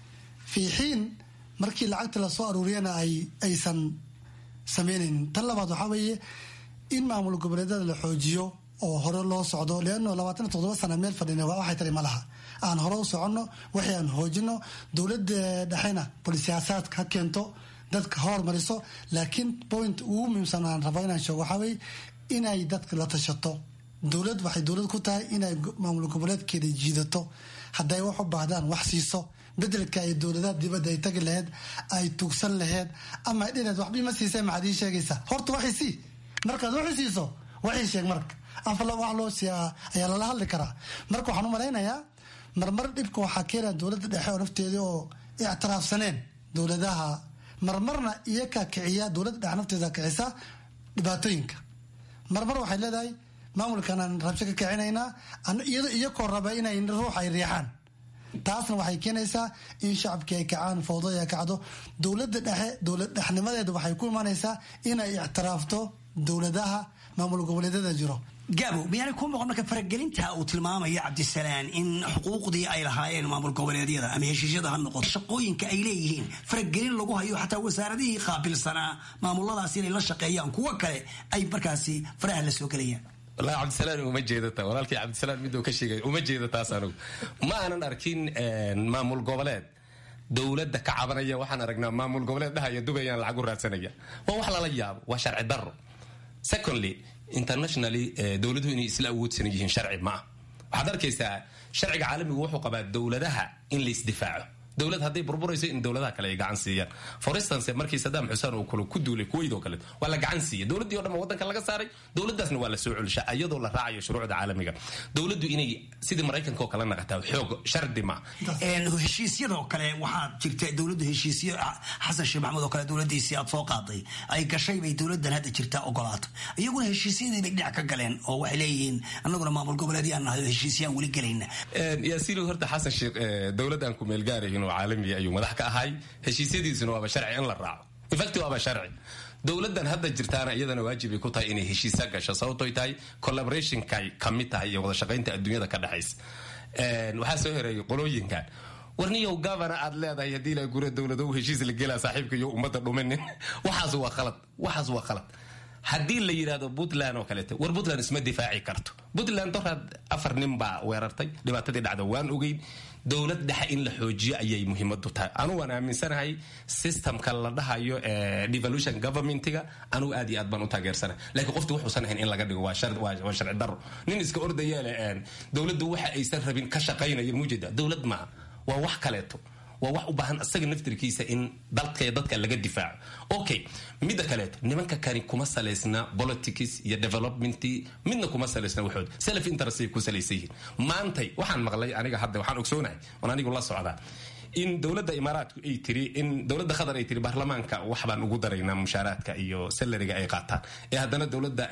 fii xiin markii lacagta lasoo aruuriyana aysan sameynaynin tan labaad waxaa weeye in maamul goboleedyada la xoojiyo oo hore loo socdo leano 27 sana meel fadhina waxay tari ma laha aan hore u soconno waxay aan hoojino dowladda dhexena bolisiyaasaadka ha keento dadka hormariso laakiin point ugu muhiimsan aan rabo inaan sheego waxaa weeye inay dadka la tashato dowlad waxay dowlad ku tahay inay maamul goboleedkeeda jiidato hadday wax u baahdaan wax siiso bedelka ay dowladaha dibadda ay tagi lahayd ay tugsan lahayd ama ay dhineed waxbii ma siisay maxaad ii sheegaysaa horta waxay sii markaad waxay siiso waxay sheeg marka afala wax loo siiyaa ayaa lala hadli karaa marka waxaan u malaynayaa marmar dhibka waxaa keenaya dowladda dhexe oo nafteedii oo ictiraafsaneen dowladaha marmarna iyaka kiciya dowladda dhexe nafteeda kicisa dhibaatooyinka marmar waxay leedahay maamulkanaan rabsho ka kicinaynaa iyakoo raba inay ruux ay riixaan taasna waxay keenaysaa in shacabkii ay kacaan fawdada ay kacdo dowladda dhexe dowlad dhexnimadeeda waxay ku imaanaysaa inay ictiraafto dowladaha maamul goboleedyada jiro gaabo miyaanay ku muuqan marka faragelinta uu tilmaamaya cabdisalaan in xuquuqdii ay lahaayeen maamul goboleedyada ama heshiisyada ha noqoto shaqooyinka ay leeyihiin faragelin lagu hayo xataa wasaaradihii qaabilsanaa maamuladaas inay la shaqeeyaan kuwo kale ay markaasi faraha la soo gelayaan والله عبد السلام وما جيدته ولكن عبد السلام مدو كشيء وما جيدته أصلاً ما أنا أركين مامول قبلات دولة كعبرية وحنا رجنا مامول قبلات ده يدوبيان العقور رأسنية ووحلا لياب وشرع الدر secondly internationally دولته إن إسلام وود سنجين شرع معه وحضر كيسا شرع عالمي وحو قبل دولتها إن ليستدفاعه dowlad hadday burburayso in dowladaha kale ay gacan siiyaan for instance markii Saddam Hussein uu ku duulay Kuwait oo kale waa la gacan siiyay dowladii oo dhan wadanka laga saaray dowladaasna waa la soo culishay ayadoo la raacayo shuruucda caalamiga dowladdu inay sidii Mareykanka oo kale naqataa xoog shardi ma heshiisyada oo kale waxaa jirta dowladda heshiisyo Xasan Sheikh Maxamuud oo kale dowladiisii aad soo qaaday ay gashay bay dowladan hadda jirta ogolaato iyaguna heshiisyadii bay dhinac ka galeen oo waxay leeyihiin annaguna maamul goboleedyada aan heshiisyaan wali galayna yaasiin horta Xasan Sheikh dowladan ku meel gaaray عالمي أيوة مدح كهاي هالشيء سيدي سنوا بشرع إن الرعب إفكتوا بشرع dowladan hadda jirtaana iyadana waajibay ku tahay inay heshiisa gasho sababtoo tahay collaborationka ka mid tahay iyo wada shaqaynta adduunyada ka dhaxaysa waxaa soo hereeyay qolooyinkan warniyow governor aad leedahay haddii la gura dowlado heshiis la gelaa saaxiibka iyo ummadda dhumanin waxaas waa khalad haddii la yidhaahdo puntland oo kaleeto war puntland isma difaaci karto puntland doraad 4 nin baa weerartay dhibaatadii dhacda waan ogeyn dowlad dhexe in la xoojiyo ayay muhiimadu tahay anu waan aaminsanahay systemka la dhahayo devolution governmentiga anu aad iyo aad baan u taageersanahay laakiin qoftu wuxuusan ahayn in laga dhigo waa sharci daro nin iska ordaya dowladdu waxa aysan rabin ka shaqaynayo mujida dowlad ma waa wax kaleeto waa wax u baahan asaga naftirkiisa in dadka laga difaaco okay midda kaleeto nimanka kani kuma saleysna politics iyo development midna kuma saleysna waxood self interest ku saleysiin maantay waxaan maqlay aniga hadda waxaan ogsoonahay oo anigu la socdaa in dowladda imaaraadku ay tiri in dowladda Qatar ay tiri baarlamaanka wax baan ugu daraynaa mushaaraadka iyo salariga ay qaataan haddana dowladda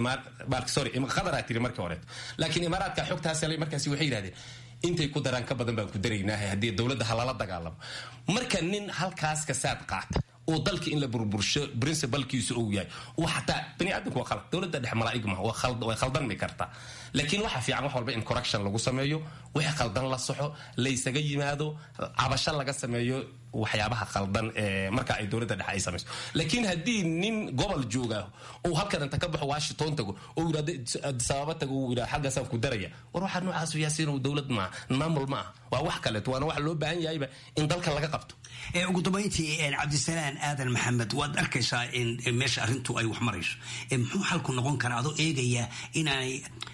Qatar ay tiri markii hore laakiin imaaraadka xogtaas ay markaasi waxay yiraahdeen intay ku daraan ka badan baan ku daraynaa haddii dowladda halala dagaalamo marka nin halkaas ka saad qaata oo dalka in la burbursho principalkiisu uu yahay waxa taa bani aadamku waa khalad dowladda dhex malaa'ig ma waa khaldan mi karta laakiin waxa fiican wax walba in correction lagu sameeyo wixii khaldan la saxo la isaga yimaado cabasho laga sameeyo waxyaabaha khaldan marka ay dowladda dhex ay samayso laakiin haddii nin gobol jooga oo halkan inta ka baxo Washington tago oo yiraahdo sababa tago uu yiraahdo xagga saf ku daraya war waxa noocaas u yaasiin oo dowlad ma maamul ma waa wax kale waana wax loo baahan yahay in dalka laga qabto ugu dambeyntii Cabdisalaan Aadan Maxamed waad arkaysaa in meesha arintu ay wax marayso muxuu xalku noqon karaa adoo eegaya inay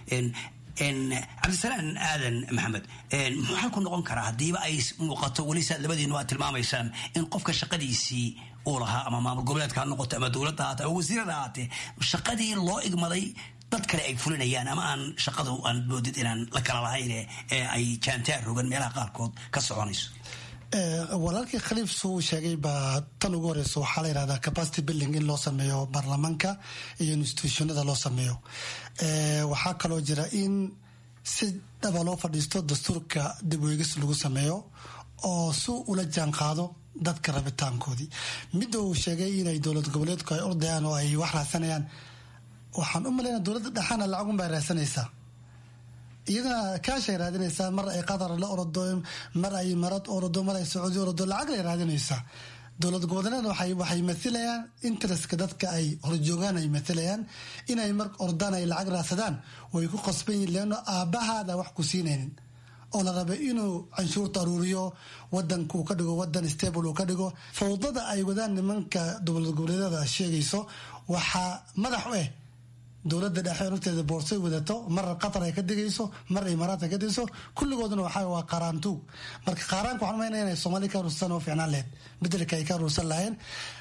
Cabdisalaan Aadan Maxamed muxuu xalku noqon karaa hadiiba ay muuqato waliisa labadiina waa tilmaamaysaan in qofka shaqadiisii uu lahaa ama maamul goboleedka ha noqoto ama dowladda ha noqoto ama wasiirada ha noqoto shaqadii loo igmaday dad kale ay fulinayaan ama aan shaqadu aan boodid inaan la kala lahayn ay jaantaar rogan meelaha qaarkood ka soconayso walaalkii khaliif suu sheegay baa tan ugu horeysa waxaa la yidhahdaa capacity building in loo sameeyo baarlamaanka iyo institutionada loo sameeyo waxaa kaloo jira in si dhaba loo fadhiisto dastuurka dib u eegis lagu sameeyo oo si ula jaan qaado dadka rabitaankoodii midda uu sheegay inay dowlad goboleedku ay ordayaan oo ay wax raadsanayaan waxaan u malaynaa dowladda dhexaana lacagun baa raadsanaysaa iyadana kaashay raadinaysaa mar ay qatar la orodo mar ay marad orodo mar ay sacuudi orodo lacag ay raadinaysaa dowlad goboleedna waxay mathilayaan interestka dadka ay horjoogaan ay mathilayaan inay mar ordaan ay lacag raadsadaan way ku qasban yihiin leano aabbahaada wax ku siinaynin oo la raba inuu canshuurta aruuriyo wadanka uu ka dhigo wadan stable uu ka dhigo fawdada ay wadaan nimanka dowlad goboleedyada sheegayso waxaa madax u dowladda dhexe nafteeda boorsay wadato mar qatar ay ka digayso mar imaaraat ay ka digayso kulligooduna waa qaaraantuug marka qaaraanka waxaan umaynaya inay Soomaali ka ruusan oo fiicnaan lahayd bedelka ay ka ruusan lahayn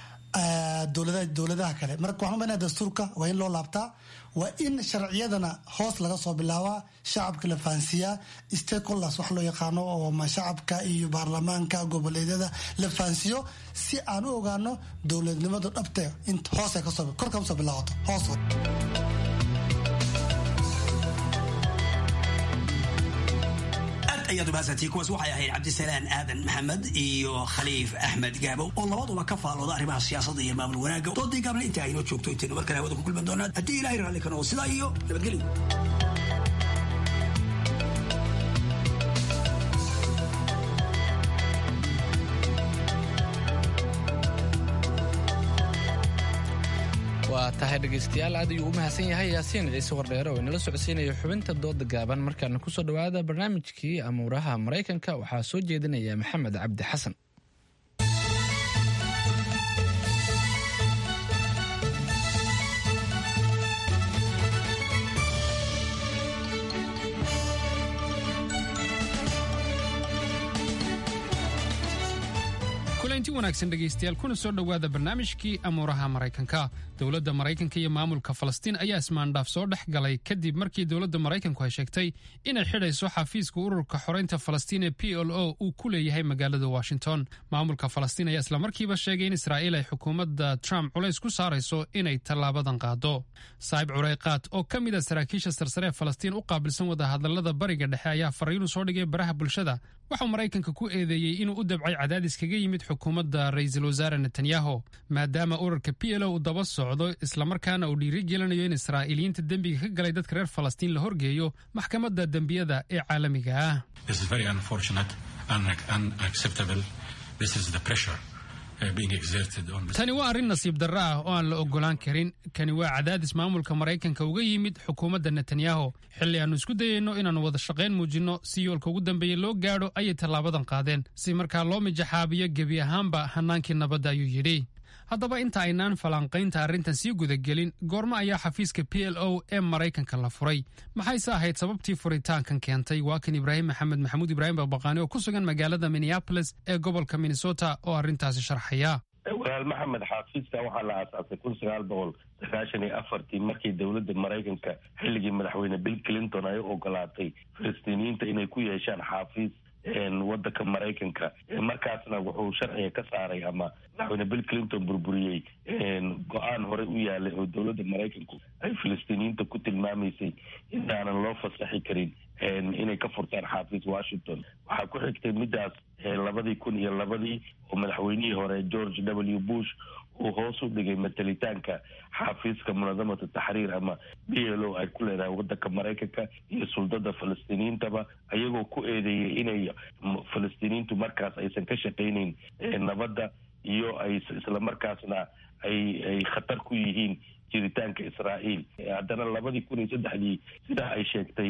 dowladaha kale marka waxaan umaynaya dastuurka waa in loo laabtaa waa in sharciyadana hoos laga soo bilaabaa shacabka la fahansiiyaa stakeholders wax loo yaqaano oo ma shacabka iyo baarlamaanka goboleedyada la fahansiiyo si aan u ogaano dowladnimada dhabta in hoos ay kor ka soo bilaabato hoos ayaad ubahasantii kuwaas waxay ahayd Cabdisalaan Aadan Maxamed iyo Khaliif Axmed Gaabo oo labaduba ka faalooda arrimaha siyaasadda iyo maamul wanaagga doodii gaabna inta aynoo joogto intaynu markale hawada ku kulman doonaa haddii ilaahay raalli ka noqdo sidaa iyo nabadgelyo waa tahay dhegaystayaal aad ayuu u mahadsan yahay yaasiin ciise wardheere oo inala socodsiinaya xubinta dooda gaaban markaana kusoo dhawaada barnaamijkii amuuraha maraykanka waxaa soo jeedinaya maxamed cabdi xasan kulanti wanaagsan dhegaystayaal kuna soo dhowaada barnaamijkii amuuraha maraykanka dowladda maraykanka iyo maamulka falastiin ayaa ismaandhaaf soo dhex galay kadib markii dowladda maraykanku ay sheegtay inay xidhayso xafiiska ururka xoreynta falastiin ee PLO uu ku leeyahay magaalada Washington maamulka falastiin ayaa isla markiiba sheegay in Israa'iil ay xukuumadda Trump culays ku saarayso inay tallaabadan qaado Saib Ureyqaat oo ka mid ah saraakiisha sarsare ee Falastiin u qaabilsan wadahadallada bariga dhexe ayaa fariin u soo dhigay baraha bulshada waxaa maraykanka ku eedeeyay inuu u dabcay cadaadis kaga yimid xukuumadda ra'iisul wasaare netanyahu maadaama ururka PLO uu daba socdo islamarkaana uu dhiirigelinayo in israa'iiliyiinta dembiga ka galay dadka reer falastiin la horgeeyo maxkamadda dembiyada ee caalamiga ah. tani waa arrin nasiib darro ah oo aan la oggolaan karin. kani waa cadaadis maamulka maraykanka uga yimid xukuumadda netanyahu xilli aannu isku dayayno inaannu wada shaqayn muujinno si yoolka ugu dambeeya loo gaadho ayay tallaabadan qaadeen si markaa loo mijaxaabiyo gebi ahaanba hannaankii nabadda ayuu yidhi. haddaba inta aynaan falanqaynta arrintan sii gudagelin goormo ayaa xafiiska PLO ee maraykanka la furay maxayse ahayd sababtii furitaankan keentay? waa kan ibraahim maxamuud ibraahim baqbaqaani oo ku sugan magaalada Minneapolis ee gobolka Minnesota oo arrintaasi sharxaya. walaal maxamed, xafiiska waxaa la aasaasay 1994 markii dowladda maraykanka xilligii madaxweyne Bill Clinton ay ogolaatay falastiiniyiinta inay ku yeeshaan xafiis wadanka maraykanka. markaasna wuxuu sharciga ka saaray ama madaxweyne Bill Clinton burburiyey go-aan hore u yaalay oo dowladda maraykanku ay falastiiniyiinta ku tilmaamaysay inaanan loo fasaxi karin inay ka furtaan xafiis Washington. waxaa ku xigtay midaas 2002 oo madaxweynihii hore George W. Bush uu hoos u dhigay matalitaanka xafiiska munadamada taxriir ama PLO ay ku leedahay wadanka maraykanka iyo suldada falastiiniyiintaba, ayagoo ku eedeeyay inay falastiiniyiintu markaas aysan ka shaqaynayn nabadda iyo ay isla markaasna ay khatar ku yihiin jiritaanka Israa'iil. haddana 2003 sida ay sheegtay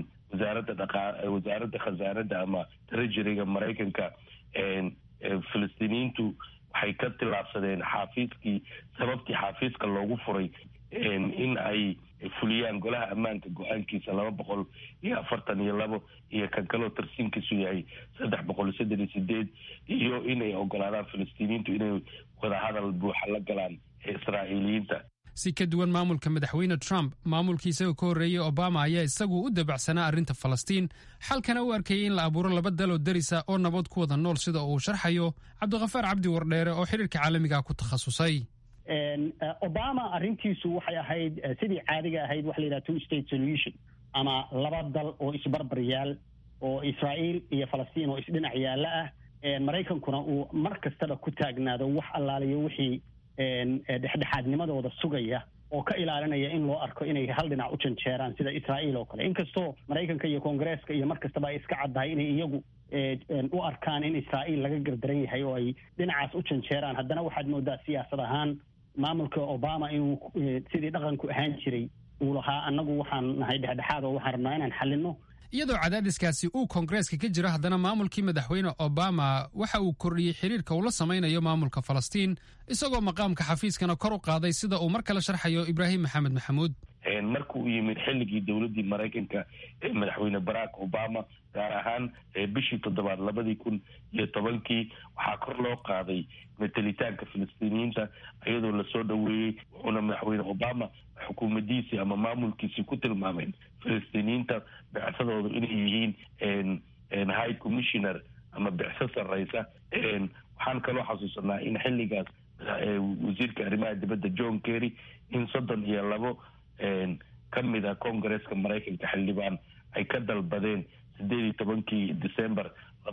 wasaaradda khasaanada ama treasuryga maraykanka, falastiiniyiintu waxay ka tilaabsadeen xafiiskii sababtii xafiiska loogu furay in ay fuliyaan golaha ammaanka go-aankiisa 242 iyo kan kaloo tarsiinkiisu yahay 338 iyo inay ogolaadaan falastiiniyiintu inay wadahadal buuxa la galaan israa'iiliyiinta. si ka duwan maamulka madaxweyne Trump, maamulkii isaga ka horreeyay Obama ayaa isagu u dabacsanaa arrinta Falastiin, xalkana u arkayay in la abuuro laba dal oo darisa oo nabad ku wada nool sida uu sharxayo Cabdiqafaar Cabdi Wardheere oo xiriirka caalamiga ku takhasusay. Obama arrintiisu waxay ahayd sidii caadiga ahayd wax la yiraahdo two state solution ama laba dal oo isbarbar yaal oo Israa'iil iyo Falastiin oo isdhinac yaala ah. Maraykankuna uu mar kastaba ku taagnaado wax allaaliyo wixii dhexdhexaadnimadooda sugaya oo ka ilaalinaya in loo arko inay hal dhinac u janjeeraan sida Israa'iil oo kale. inkastoo Maraykanka iyo Koongareeska iyo mar kastaba ay iska caddahay inay iyagu u arkaan in Israa'iil laga gardaran yahay oo ay dhinacaas u janjeeraan, haddana waxaad moodaa siyaasad ahaan maamulka Obama inuu sidii dhaqanku ahaan jiray uu lahaa annagu waxaan nahay dhexdhexaad oo waxaan rabnaa inaan xalino. iyadoo cadaadiskaasi uu Koongareeska ka jira, haddana maamulkii madaxweyne Obama waxa uu kordhiyey xiriirka uu la samaynayo maamulka Falastiin isagoo maqaamka xafiiskana kor u qaaday sida uu mar kale sharxayo Ibraahim Maxamuud. markuu u yimid xilligii dowladdii maraykanka ee madaxweyne Barack Obama, gaar ahaan bishii 7 2010 waxaa kor loo qaaday matalitaanka falastiiniyiinta iyadoo lasoo dhaweeyey. wuxuuna madaxweyne Obama xukuumaddiisii ama maamulkiisii ku tilmaameen falastiiniyiinta bicsadoodu inay yihiin high commissioner ama bicso sarreysa. waxaan kaloo xasuusanaa in xilligaas wasiirka arrimaha dibadda John Kerry in 32 ka mid ah Koongareeska maraykanka xildhibaan ay ka dalbadeen 18 December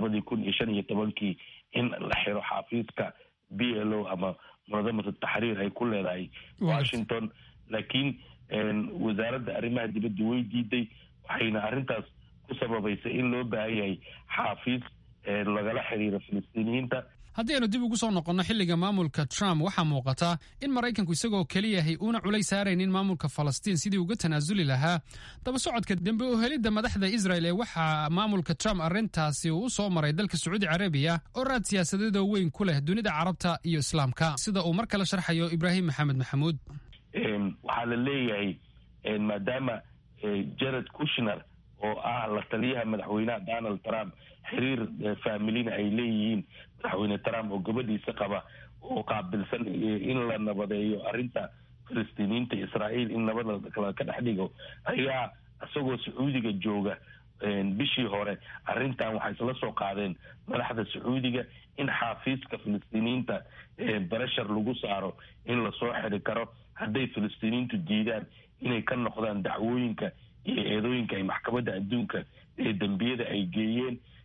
2015 in la xiro xafiiska PLO ama munadamada taxriir ay ku leedahay Washington, laakiin wasaaradda arrimaha dibadda way diiday. waxayna arrintaas ku sababaysay in loo baahan yahay xafiis lagala xiriiro falastiiniyiinta. haddii aynu dib ugu soo noqonno xilliga maamulka Trump, waxaa muuqata in Maraykanku isagoo keliyahay uuna culays saaraynin maamulka Falastiin sidii uga tanaasuli lahaa daba socodka dambe oo helidda madaxda Israel ee waxaa maamulka Trump arrintaasi uu soo maray dalka Sacuudi Carabiya oo raad siyaasadeed oo weyn ku leh dunida Carabta iyo Islaamka, sida uu mar kale sharxayo Ibraahim Maxamuud. waxaa la leeyahay maadaama Jared Kushner oo ah la taliyaha madaxweynaha Donald Trump xiriir familina ay leeyihiin madaxweyne Trump oo gabadhiisa qaba oo qaabilsan in la nabadeeyo arrinta falastiiniyiinta Israa'iil in nabada ka dhex dhigo, ayaa isagoo Sacuudiga jooga bishii hore arrintan waxay isla soo qaadeen madaxda Sacuudiga in xafiiska falastiiniyiinta barashar lagu saaro in la soo xiri karo hadday falastiiniyiintu diidaan inay ka noqdaan dacwooyinka iyo eedooyinka ay maxkamadda adduunka ee dembiyada ay geeyeen.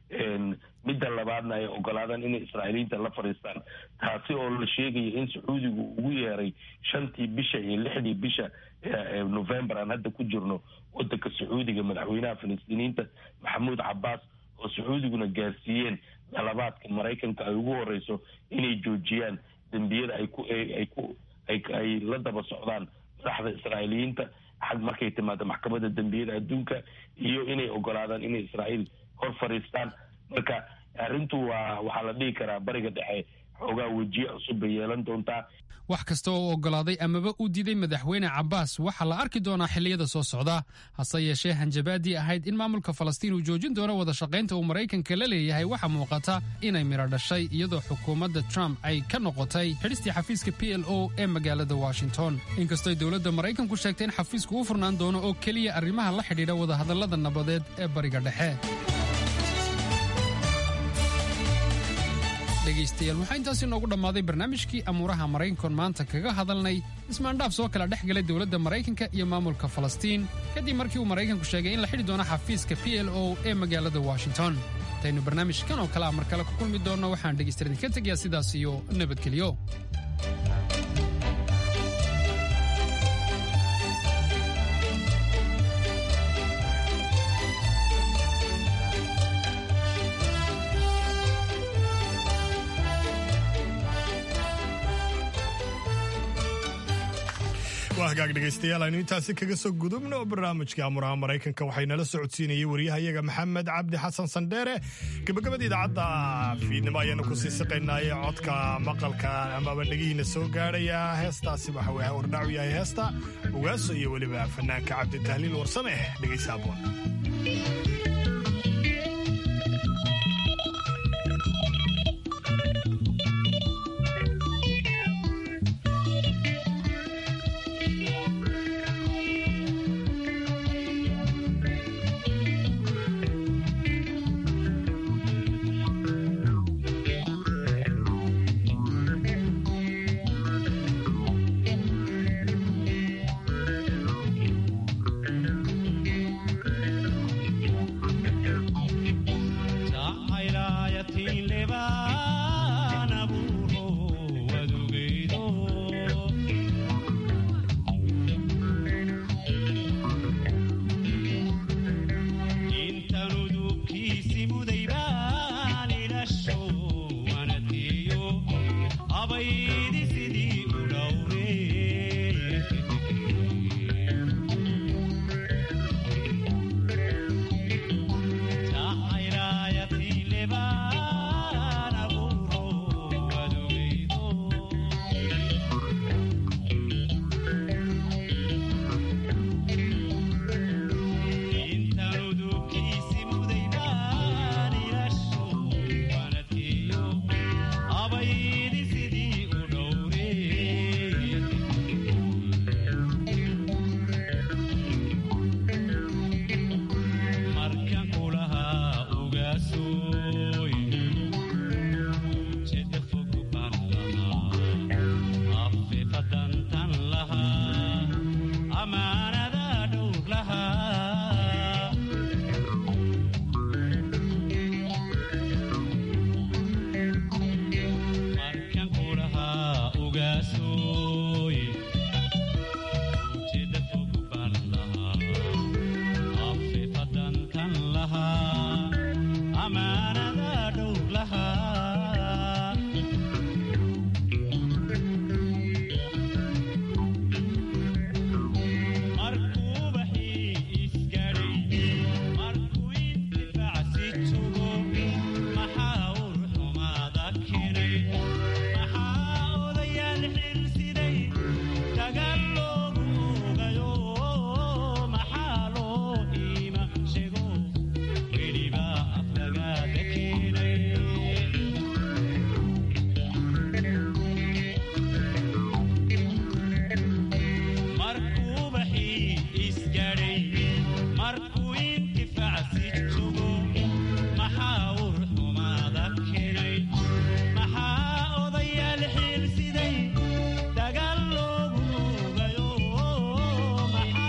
midda labaadna ay ogolaadaan inay israa'iiliyiinta la fadhiistaan taasi oo la sheegaya in sacuudigu ugu yeeray 5tii bisha iyo 6dii bisha November aan hadda ku jirno wadanka sacuudiga madaxweynaha falastiiniyiinta maxamuud cabbaas oo sacuudiguna gaarsiiyeen dalabaadka maraykanka ay ugu horeyso inay joojiyaan dembiyada ay la daba socdaan madaxda israa'iiliyiinta xag markay timaado maxkamadda dembiyada adduunka iyo inay ogolaadaan inay israa'iil hor fadhiistaan marka arrintu waxaa la dhihi karaa bariga dhexe xoogaa wejiye cusub bay yeelan doontaa wax kasta oo ogolaaday amaba u diiday madaxweyne cabbaas waxaa la arki doonaa xilliyada soo socda hase yeeshee hanjabaadii ahayd in maamulka falastiin uu joojin doono wada shaqaynta uu maraykanka la leeyahay waxaa muuqata inay midho dhashay iyadoo xukuumadda trump ay ka noqotay xidhistii xafiiska PLO ee magaalada washington inkastoy dowladda maraykanku sheegtay in xafiisku u furnaan doono oo keliya arrimaha la xidhiidha wadahadallada nabadeed ee bariga dhexe dhegaystayaal waxaa intaasi noogu dhammaaday barnaamijkii amuuraha maraykankoon maanta kaga hadalnay ismaandhaaf soo kala dhex galay dowladda maraykanka iyo maamulka falastiin kadib markii uu maraykanku sheegay in la xidhi doono xafiiska PLO ee magaalada washington intaynu barnaamijkan oo kale mar kale ku kulmi doonno waxaan dhegaystayaal idinka tegayaa sidaas iyo nabadgelyo waa hagaag dhegaystayaal aynu intaasi kaga soo gudubno barnaamijkii amuraha maraykanka waxay nala socodsiinayay waryahayaga maxamed cabdi xasan sandheere gabagabada idaacadda fiidnimo ayaanu ku sii siqaynaaye codka maqalka amaba dhegihiina soo gaadhaya heestaasi waxa uu hordhacu yahay heesta ugaaso iyo weliba fanaanka cabdi tahliil warsame dhegaysa aboon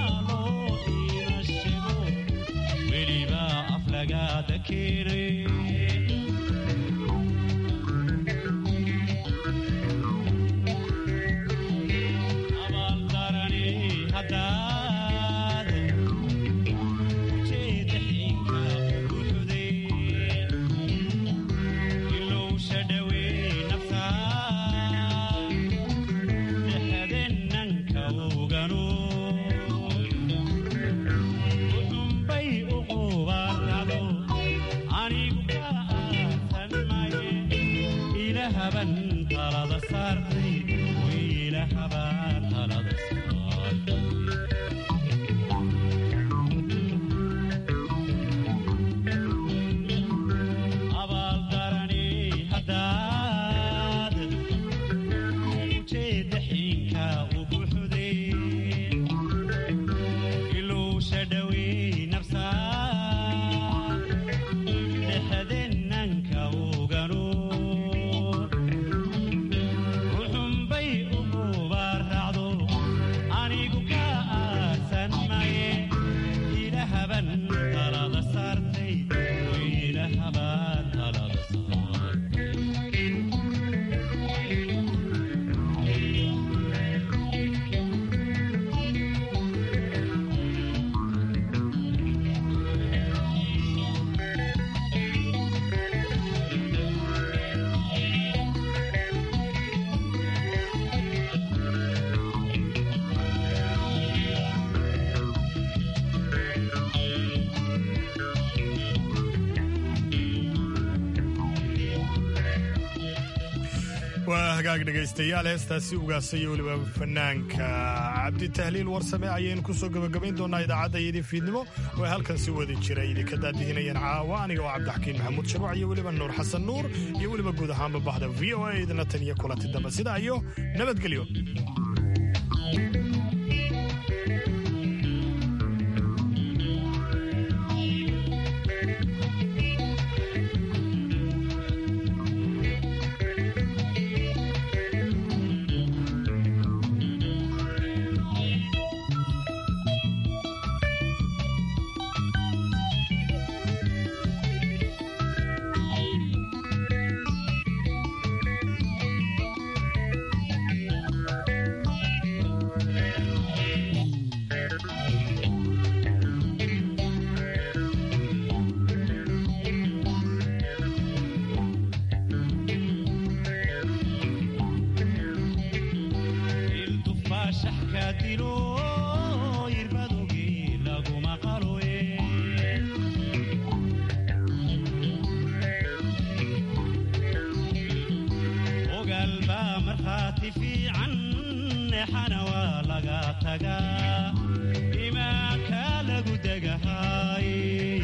laga dakiray waa hagaag dhegaystayaal heestaasi ugaasaya weliba fanaanka cabdi tahliil warsame ayaynu ku soo gabagabayn doonaa idaacadda iyadii fiidnimo oo halkan si wadi jira idinka daadihinayaan caawa aniga oo cabdixakiin maxamuud sharwac iyo weliba nuur xasan nuur iyo weliba guud ahaanba bahda v o a idina tan iyo kulanti dambe sidaa iyo nabadgelyo. imaanka lagu degahay